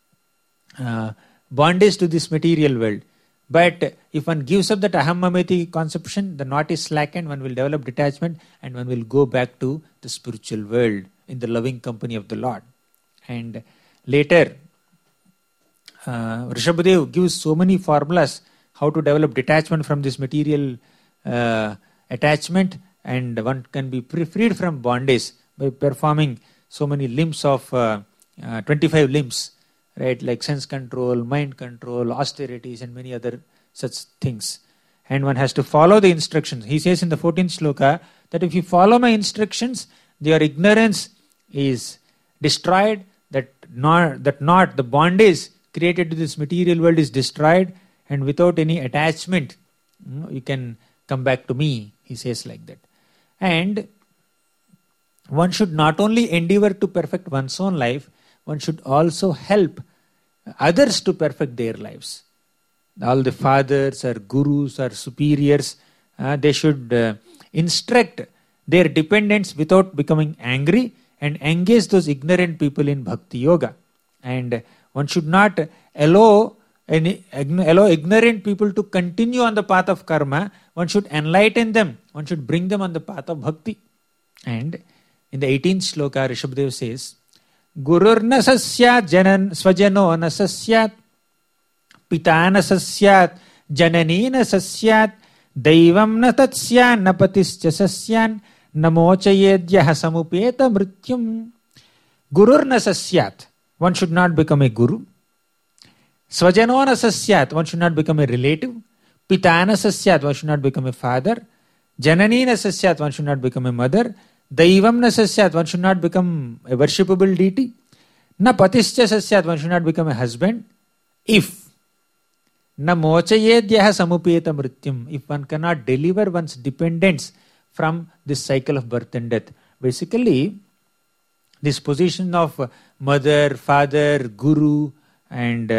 bondage to this material world. But if one gives up that aham mameti conception, the knot is slackened, one will develop detachment, and one will go back to the spiritual world in the loving company of the Lord. And later, Rishabhadev gives so many formulas how to develop detachment from this material attachment, and one can be freed from bondage by performing so many limbs of 25 limbs, right? Like sense control, mind control, austerities, and many other such things. And one has to follow the instructions. He says in the 14th shloka that if you follow my instructions, your ignorance is destroyed, that the bondage created to this material world is destroyed, and without any attachment, you can come back to me, he says like that. And one should not only endeavor to perfect one's own life, one should also help others to perfect their lives. All the fathers or gurus or superiors, they should instruct their dependents without becoming angry and engage those ignorant people in bhakti yoga. And one should not allow ignorant people to continue on the path of karma. One should enlighten them. One should bring them on the path of bhakti. And in the 18th shloka, Rishabhadev says, Gurur na sasyat janan svajano na sasyat pita na sasyat janani na sasyat daivam na tatsyan na patischa sasyan namochayedyaha samupeta mrityum. Gurur na sasyat. One should not become a guru. Svajano na sasyat. One should not become a relative. Pitana sasyat, one should not become a father. Jananina sasyat, one should not become a mother. Daivamna sasyat, one should not become a worshipable deity. Na patischa sasyat, one should not become a husband. If na mochayedyaha samupeta mrityum, if one cannot deliver one's dependents from this cycle of birth and death. Basically, this position of mother, father, guru, and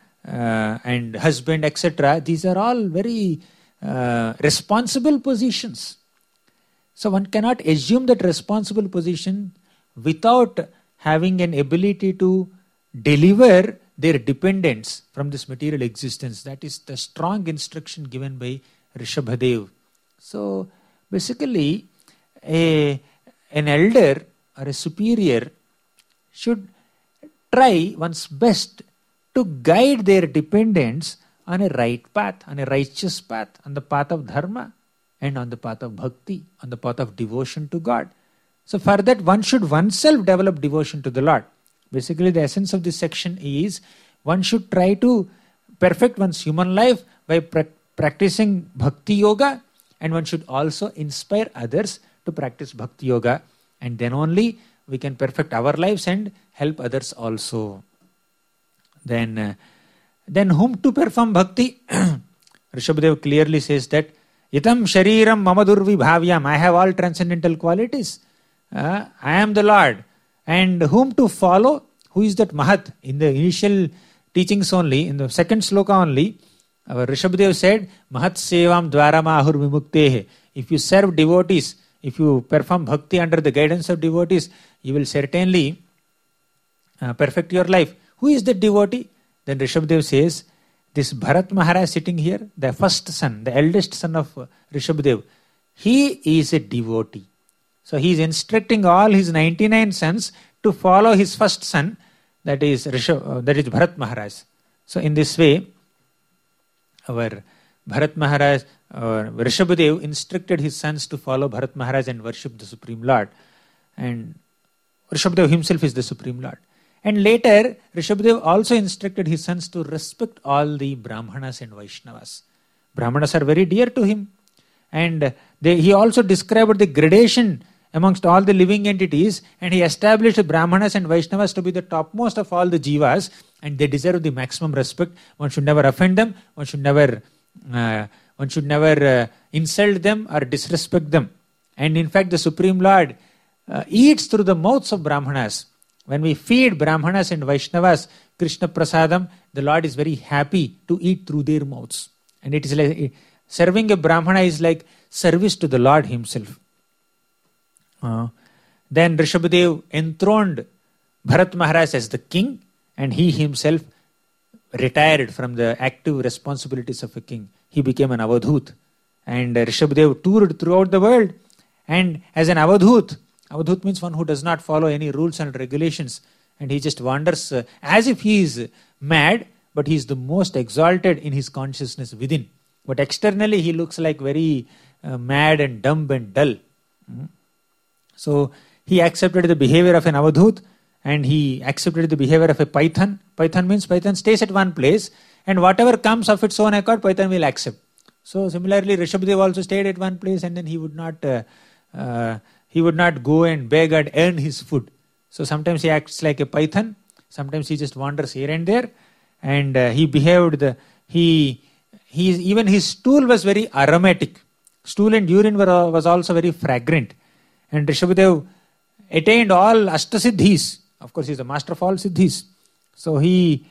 husband, etc., these are all very responsible positions. So one cannot assume that responsible position without having an ability to deliver their dependents from this material existence. That is the strong instruction given by Rishabhadev. So basically, an elder or a superior should try one's best to guide their dependents on a right path, on a righteous path, on the path of dharma and on the path of bhakti, on the path of devotion to God. So for that, one should oneself develop devotion to the Lord. Basically, the essence of this section is one should try to perfect one's human life by practicing bhakti yoga, and one should also inspire others to practice bhakti yoga, and then only we can perfect our lives and help others also. Then whom to perform bhakti? Rishabhadev clearly says that Yatam shariram mamadurvi bhavyam, I have all transcendental qualities. I am the Lord. And whom to follow? Who is that Mahat? In the initial teachings only, in the second sloka only, our Rishabhadev said, Mahat sevam dvaramahur vimuktehe. If you serve devotees, if you perform bhakti under the guidance of devotees, you will certainly perfect your life. Who is the devotee? Then Rishabhadev says, this Bharat Maharaj sitting here, the first son, the eldest son of Rishabhadev, he is a devotee. So he is instructing all his 99 sons to follow his first son, that is Bharat Maharaj. So in this way, our Bharat Maharaj, Rishabhadev instructed his sons to follow Bharat Maharaj and worship the Supreme Lord. And Rishabhadev himself is the Supreme Lord. And later, Rishabhadev also instructed his sons to respect all the Brahmanas and Vaishnavas. Brahmanas are very dear to him. And he also described the gradation amongst all the living entities, and he established Brahmanas and Vaishnavas to be the topmost of all the jivas, and they deserve the maximum respect. One should never offend them, one should never insult them or disrespect them. And in fact, the Supreme Lord eats through the mouths of Brahmanas. When we feed Brahmanas and Vaishnavas Krishna Prasadam, the Lord is very happy to eat through their mouths. And it is like serving a Brahmana is like service to the Lord himself. Then Rishabhadev enthroned Bharat Maharaj as the king, and he himself retired from the active responsibilities of a king. He became an Avadhut. And Rishabhadev toured throughout the world. And as an Avadhut, Avadhut means one who does not follow any rules and regulations. And he just wanders as if he is mad, but he is the most exalted in his consciousness within. But externally he looks like very mad and dumb and dull. So he accepted the behavior of an Avadhut, and he accepted the behavior of a Python. Python means Python stays at one place, and whatever comes of its own accord, Python will accept. So similarly, Rishabhadev also stayed at one place, and then he would not go and beg and earn his food. So sometimes he acts like a Python, sometimes he just wanders here and there, and he behaved. Even his stool was very aromatic. Stool and urine was also very fragrant. And Rishabhadev attained all Ashtasiddhis. Of course, he is the master of all Siddhis. So he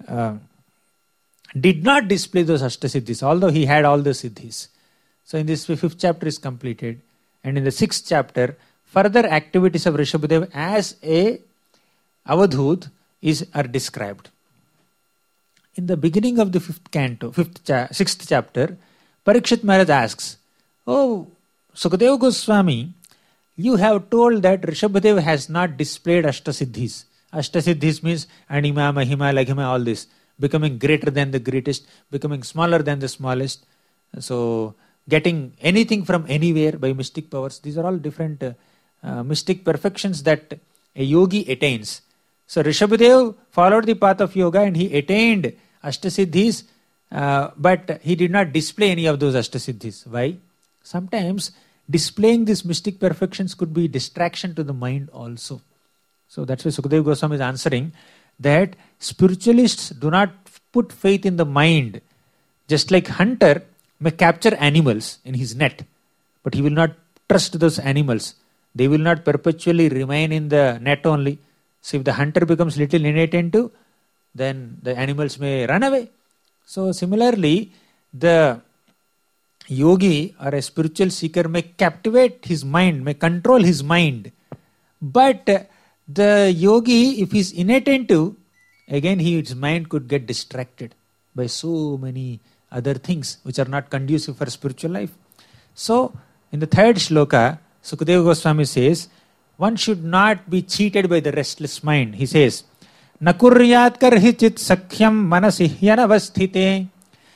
did not display those Ashtasiddhis, although he had all the Siddhis. So in this 5th chapter is completed. And in the 6th chapter, further activities of Rishabhadev as a Avadhut are described. In the beginning of the 6th chapter, Parikshit Maharaj asks, "Oh, Sukadeva Goswami, you have told that Rishabhadev has not displayed Ashtasiddhis. Ashtasiddhis means Anima, Mahima, Laghima, all this. Becoming greater than the greatest, becoming smaller than the smallest. So, getting anything from anywhere by mystic powers. These are all different mystic perfections that a yogi attains. So, Rishabhadev followed the path of yoga and he attained Ashtasiddhis but he did not display any of those Ashtasiddhis. Why? Sometimes displaying these mystic perfections could be distraction to the mind also. So that's why Sukadeva Goswami is answering that spiritualists do not put faith in the mind. Just like hunter may capture animals in his net, but he will not trust those animals. They will not perpetually remain in the net only. So if the hunter becomes little inattentive, then the animals may run away. So similarly, the yogi or a spiritual seeker may captivate his mind, may control his mind. But the yogi, if he is inattentive, again his mind could get distracted by so many other things which are not conducive for spiritual life. So in the third shloka, Sukadeva Goswami says, one should not be cheated by the restless mind. He says, Nakuryat karhichit sakhyam manasihyanavasthite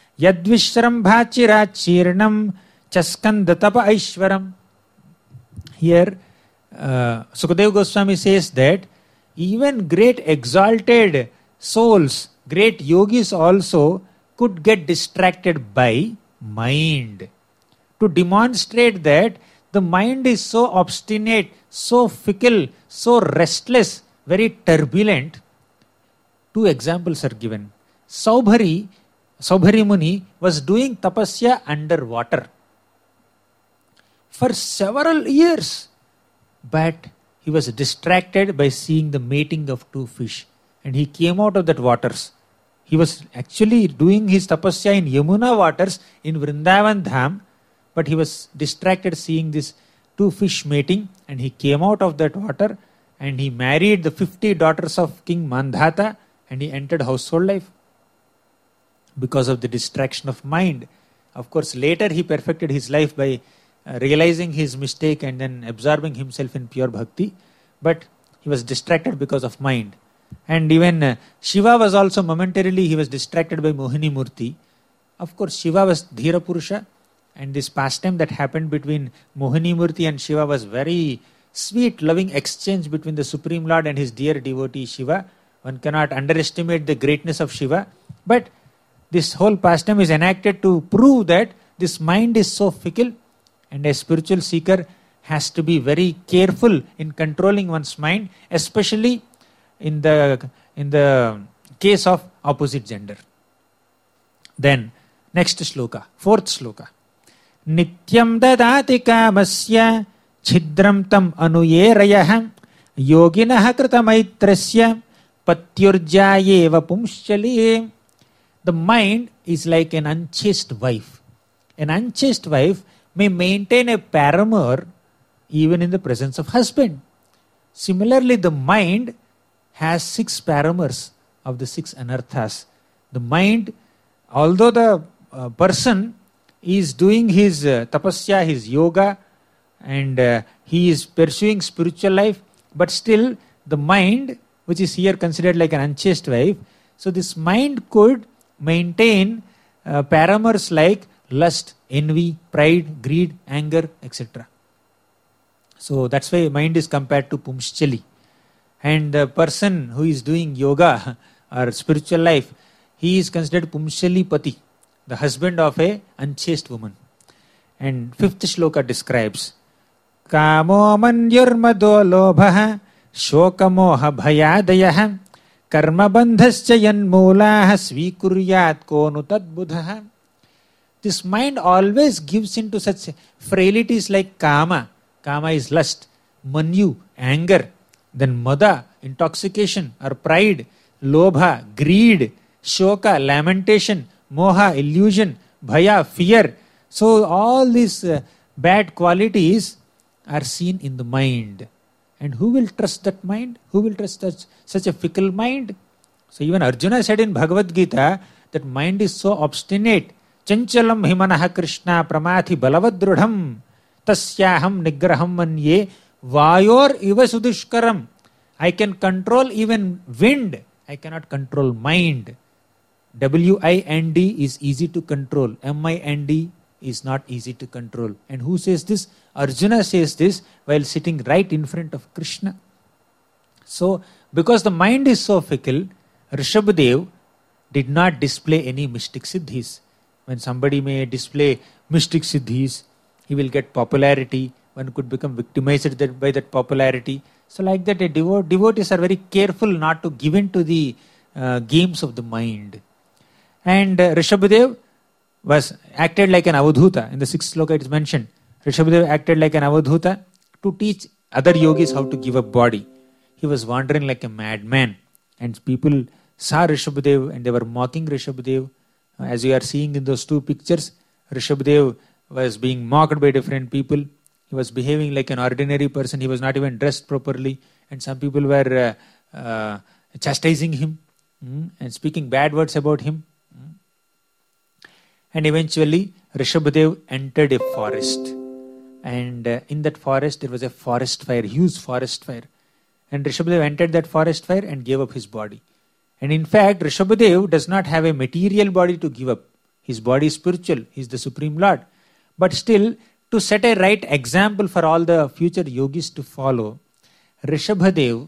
yadvishrambhachirachirnam chaskandatapa aishwaram. Here, Sukadeva Goswami says that even great exalted souls, great yogis also could get distracted by mind. To demonstrate that the mind is so obstinate, so fickle, so restless, very turbulent, two examples are given. Saubhari Muni was doing tapasya underwater for several years, but he was distracted by seeing the mating of two fish, and he came out of that waters. He was actually doing his tapasya in Yamuna waters in Vrindavan Dham, but he was distracted seeing this two fish mating, and he came out of that water and he married the 50 daughters of King Mandhata, and he entered household life because of the distraction of mind. Of course, later he perfected his life by realizing his mistake and then absorbing himself in pure bhakti, but he was distracted because of mind. And even Shiva was also momentarily, he was distracted by Mohini Murti. Of course, Shiva was Dhira Purusha, and this pastime that happened between Mohini Murti and Shiva was very sweet, loving exchange between the Supreme Lord and his dear devotee Shiva. One cannot underestimate the greatness of Shiva. But this whole pastime is enacted to prove that this mind is so fickle, and a spiritual seeker has to be very careful in controlling one's mind, especially in the case of opposite gender. Then, next shloka, fourth shloka. Nityam dadati kamasya chhidram tam anuyerayah yoginah kritamaitrasya patyurjayeva pumshali. The mind is like an unchaste wife. An unchaste wife may maintain a paramour even in the presence of husband. Similarly, the mind has 6 paramours of the 6 anarthas. The mind, although the person is doing his tapasya, his yoga, and he is pursuing spiritual life, but still the mind, which is here considered like an unchaste wife, so this mind could maintain paramours like lust, envy, pride, greed, anger, etc. So that's why mind is compared to Pumshchali. And the person who is doing yoga or spiritual life, he is considered Pumshchali Pati, the husband of a unchaste woman. And fifth shloka describes Kamo manyurmado lobha shokamoha bhayadayah karma bandhascha yanmulaha svikuryat konu tadbudha. This mind always gives into such frailties like kama. Kama is lust, manyu, anger, then mada, intoxication or pride, lobha, greed, shoka, lamentation, moha, illusion, bhaya, fear. So all these bad qualities are seen in the mind. And who will trust that mind? Who will trust such a fickle mind? So even Arjuna said in Bhagavad Gita that mind is so obstinate. Chanchalam himanaha Krishna pramathi balavadrudham tasyaham nigraham manye vayor iva sudushkaram. I can control even wind. I cannot control mind. WIND is easy to control. MIND is not easy to control. And who says this? Arjuna says this while sitting right in front of Krishna. So, because the mind is so fickle, Rishabhadev did not display any mystic siddhis. When somebody may display mystic siddhis, he will get popularity. One could become victimized by that popularity. So like that, devotees are very careful not to give in to the games of the mind. And Rishabhadev was acted like an avadhuta. In the 6th sloka it is mentioned. Rishabhadev acted like an avadhuta to teach other yogis how to give up body. He was wandering like a madman. And people saw Rishabhadev and they were mocking Rishabhadev. As you are seeing in those 2 pictures, Rishabhadev was being mocked by different people. He was behaving like an ordinary person. He was not even dressed properly. And some people were chastising him and speaking bad words about him. And eventually, Rishabhadev entered a forest. And in that forest, there was a forest fire, huge forest fire. And Rishabhadev entered that forest fire and gave up his body. And in fact, Rishabhadev does not have a material body to give up. His body is spiritual. He is the Supreme Lord. But still, to set a right example for all the future yogis to follow, Rishabhadev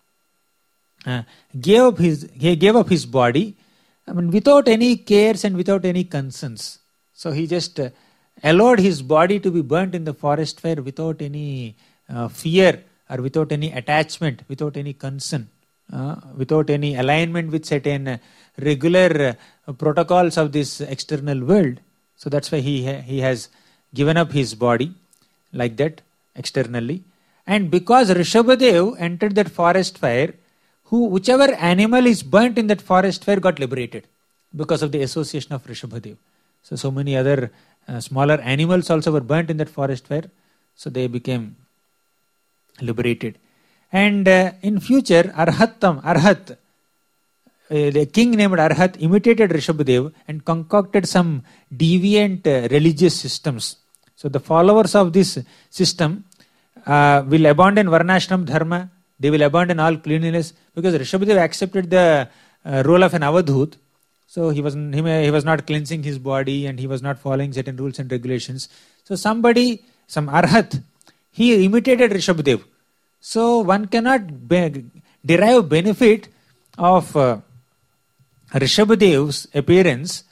gave up his body, without any cares and without any concerns. So he just allowed his body to be burnt in the forest fire without any fear or without any attachment, without any concern, without any alignment with certain regular protocols of this external world. So that's why he has given up his body like that externally. And because Rishabhadev entered that forest fire, whichever animal is burnt in that forest fire got liberated because of the association of Rishabhadev. So many other smaller animals also were burnt in that forest fire. So they became liberated. And in future, Arhat, the king named Arhat imitated Rishabhadev and concocted some deviant religious systems. So the followers of this system will abandon Varnashram Dharma. They will abandon all cleanliness because Rishabhadev accepted the role of an avadhut. So he was not cleansing his body and he was not following certain rules and regulations. So some Arhat, he imitated Rishabhadev. So one cannot derive benefit of Rishabhadev's appearance.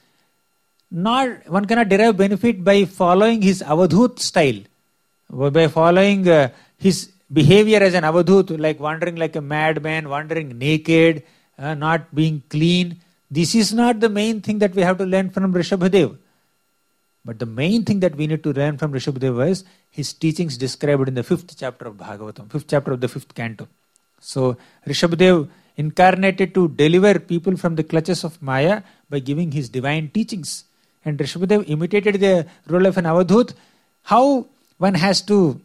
One cannot derive benefit by following his avadhut style, by following his behavior as an avadhut, like wandering like a madman, wandering naked, not being clean. This is not the main thing that we have to learn from Rishabhadev. But the main thing that we need to learn from Rishabhadev was his teachings described in the 5th chapter of Bhagavatam, 5th chapter of the 5th canto. So Rishabhadev incarnated to deliver people from the clutches of Maya by giving his divine teachings. And Rishabhadev imitated the role of an avadhut. How one has to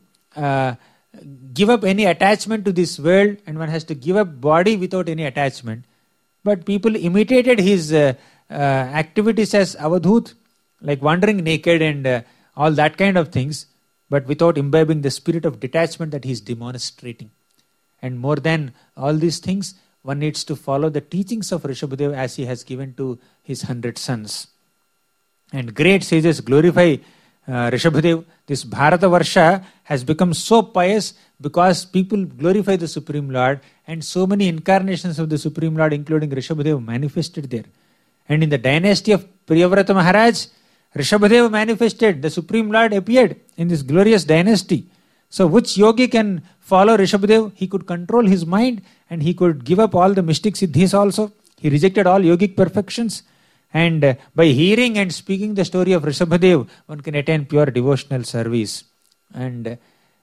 give up any attachment to this world and one has to give up body without any attachment. But people imitated his activities as avadhut, like wandering naked and all that kind of things, but without imbibing the spirit of detachment that he is demonstrating. And more than all these things, one needs to follow the teachings of Rishabhadev as he has given to his 100 sons. And great sages glorify Rishabhadev. This Bharata Varsha has become so pious because people glorify the Supreme Lord, and so many incarnations of the Supreme Lord, including Rishabhadev, manifested there. And in the dynasty of Priyavrata Maharaj, Rishabhadev manifested, the Supreme Lord appeared in this glorious dynasty. So which yogi can follow Rishabhadev? He could control his mind and he could give up all the mystic siddhis also. He rejected all yogic perfections. And by hearing and speaking the story of Rishabhadev, one can attain pure devotional service. And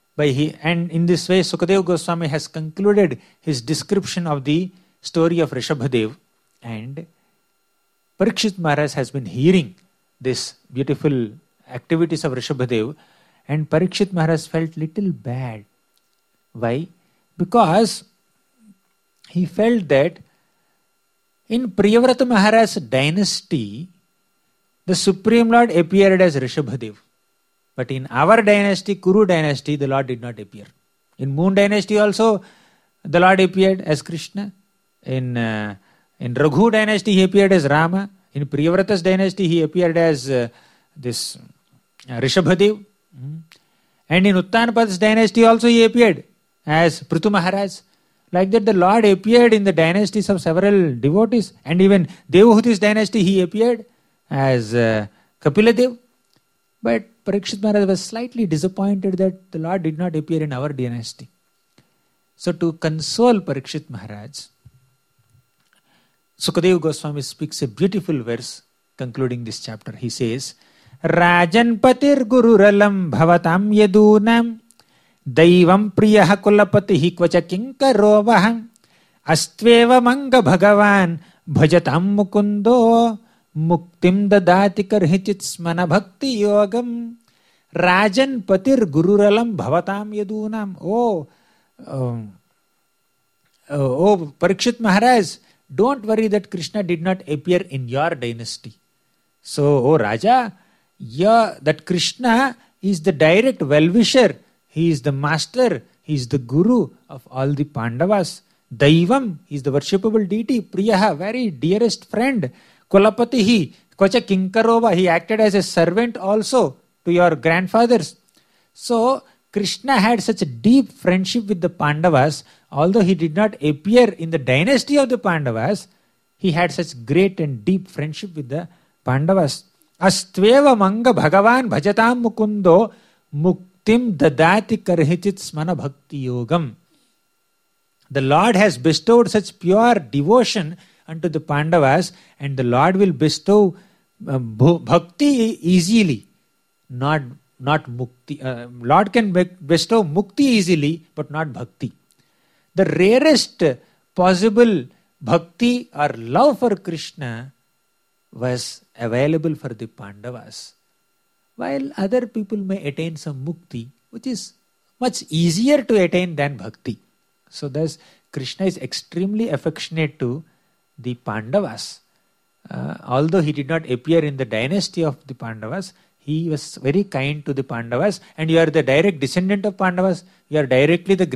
in this way, Sukadeva Goswami has concluded his description of the story of Rishabhadev. And Parikshit Maharaj has been hearing this beautiful activities of Rishabhadev, and Parikshit Maharaj felt little bad. Why? Because he felt that in Priyavrata Maharaj's dynasty, the Supreme Lord appeared as Rishabhadev. But in our dynasty, Kuru dynasty, the Lord did not appear. In Moon dynasty also, the Lord appeared as Krishna. In Raghu dynasty, he appeared as Rama. In Priyavrata's dynasty, he appeared as this Rishabhadev. And in Uttanapada's dynasty also he appeared as Prithu Maharaj. Like that, the Lord appeared in the dynasties of several devotees, and even Devahuti's dynasty, he appeared as Kapiladev. But Parikshit Maharaj was slightly disappointed that the Lord did not appear in our dynasty. So to console Parikshit Maharaj, Sukadeva Goswami speaks a beautiful verse concluding this chapter. He says, Rajan patir gururalam bhavatam yadunam daivam priyah kulapatihi kvacha kinkarovaham astveva manga bhagavan bhajatam mukundo muktim dadati karhichit smana bhakti yogam. Rajan patir gururalam bhavatam yadunam. Oh, Parikshit Maharaj, don't worry that Krishna did not appear in your dynasty. So, oh Raja, that Krishna is the direct well-wisher. He is the master. He is the guru of all the Pandavas. Daivam, he is the worshipable deity. Priyaha, very dearest friend. Kulapatihi, Kvacha Kinkarova, he acted as a servant also to your grandfathers. So, Krishna had such a deep friendship with the Pandavas. Although he did not appear in the dynasty of the Pandavas, he had such great and deep friendship with the Pandavas. Astveva manga bhagavan bhajatam mukundo muktim dadati karhichit smana bhakti yogam. The Lord has bestowed such pure devotion unto the Pandavas, and the Lord will bestow bhakti easily, not mukti. Lord can bestow mukti easily, but not bhakti. The rarest possible bhakti or love for Krishna was available for the Pandavas, while other people may attain some mukti, which is much easier to attain than bhakti. So thus, Krishna is extremely affectionate to the Pandavas. Although he did not appear in the dynasty of the Pandavas, he was very kind to the Pandavas, and you are the direct descendant of Pandavas. You are directly the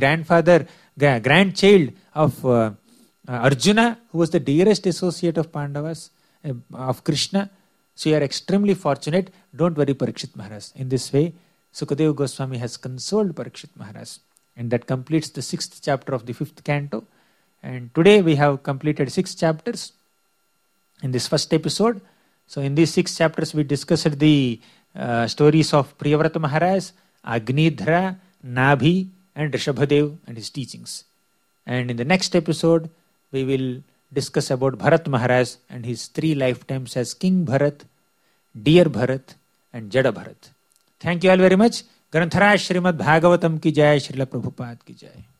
grandchild of Arjuna, who was the dearest associate of Pandavas, of Krishna. So you are extremely fortunate. Don't worry, Parikshit Maharaj. In this way, Sukadeva Goswami has consoled Parikshit Maharaj. And that completes the 6th chapter of the 5th canto. And today we have completed 6 chapters in this first episode. So in these 6 chapters we discussed the stories of Priyavrata Maharaj, Agnidhara, Nabhi and Rishabhadev and his teachings. And in the next episode we will discuss about Bharat Maharaj and his 3 lifetimes as King Bharat, Dear Bharat and Jada Bharat. Thank you all very much. Granthara Srimad Bhagavatam ki jai, Srila Prabhupada ki jai.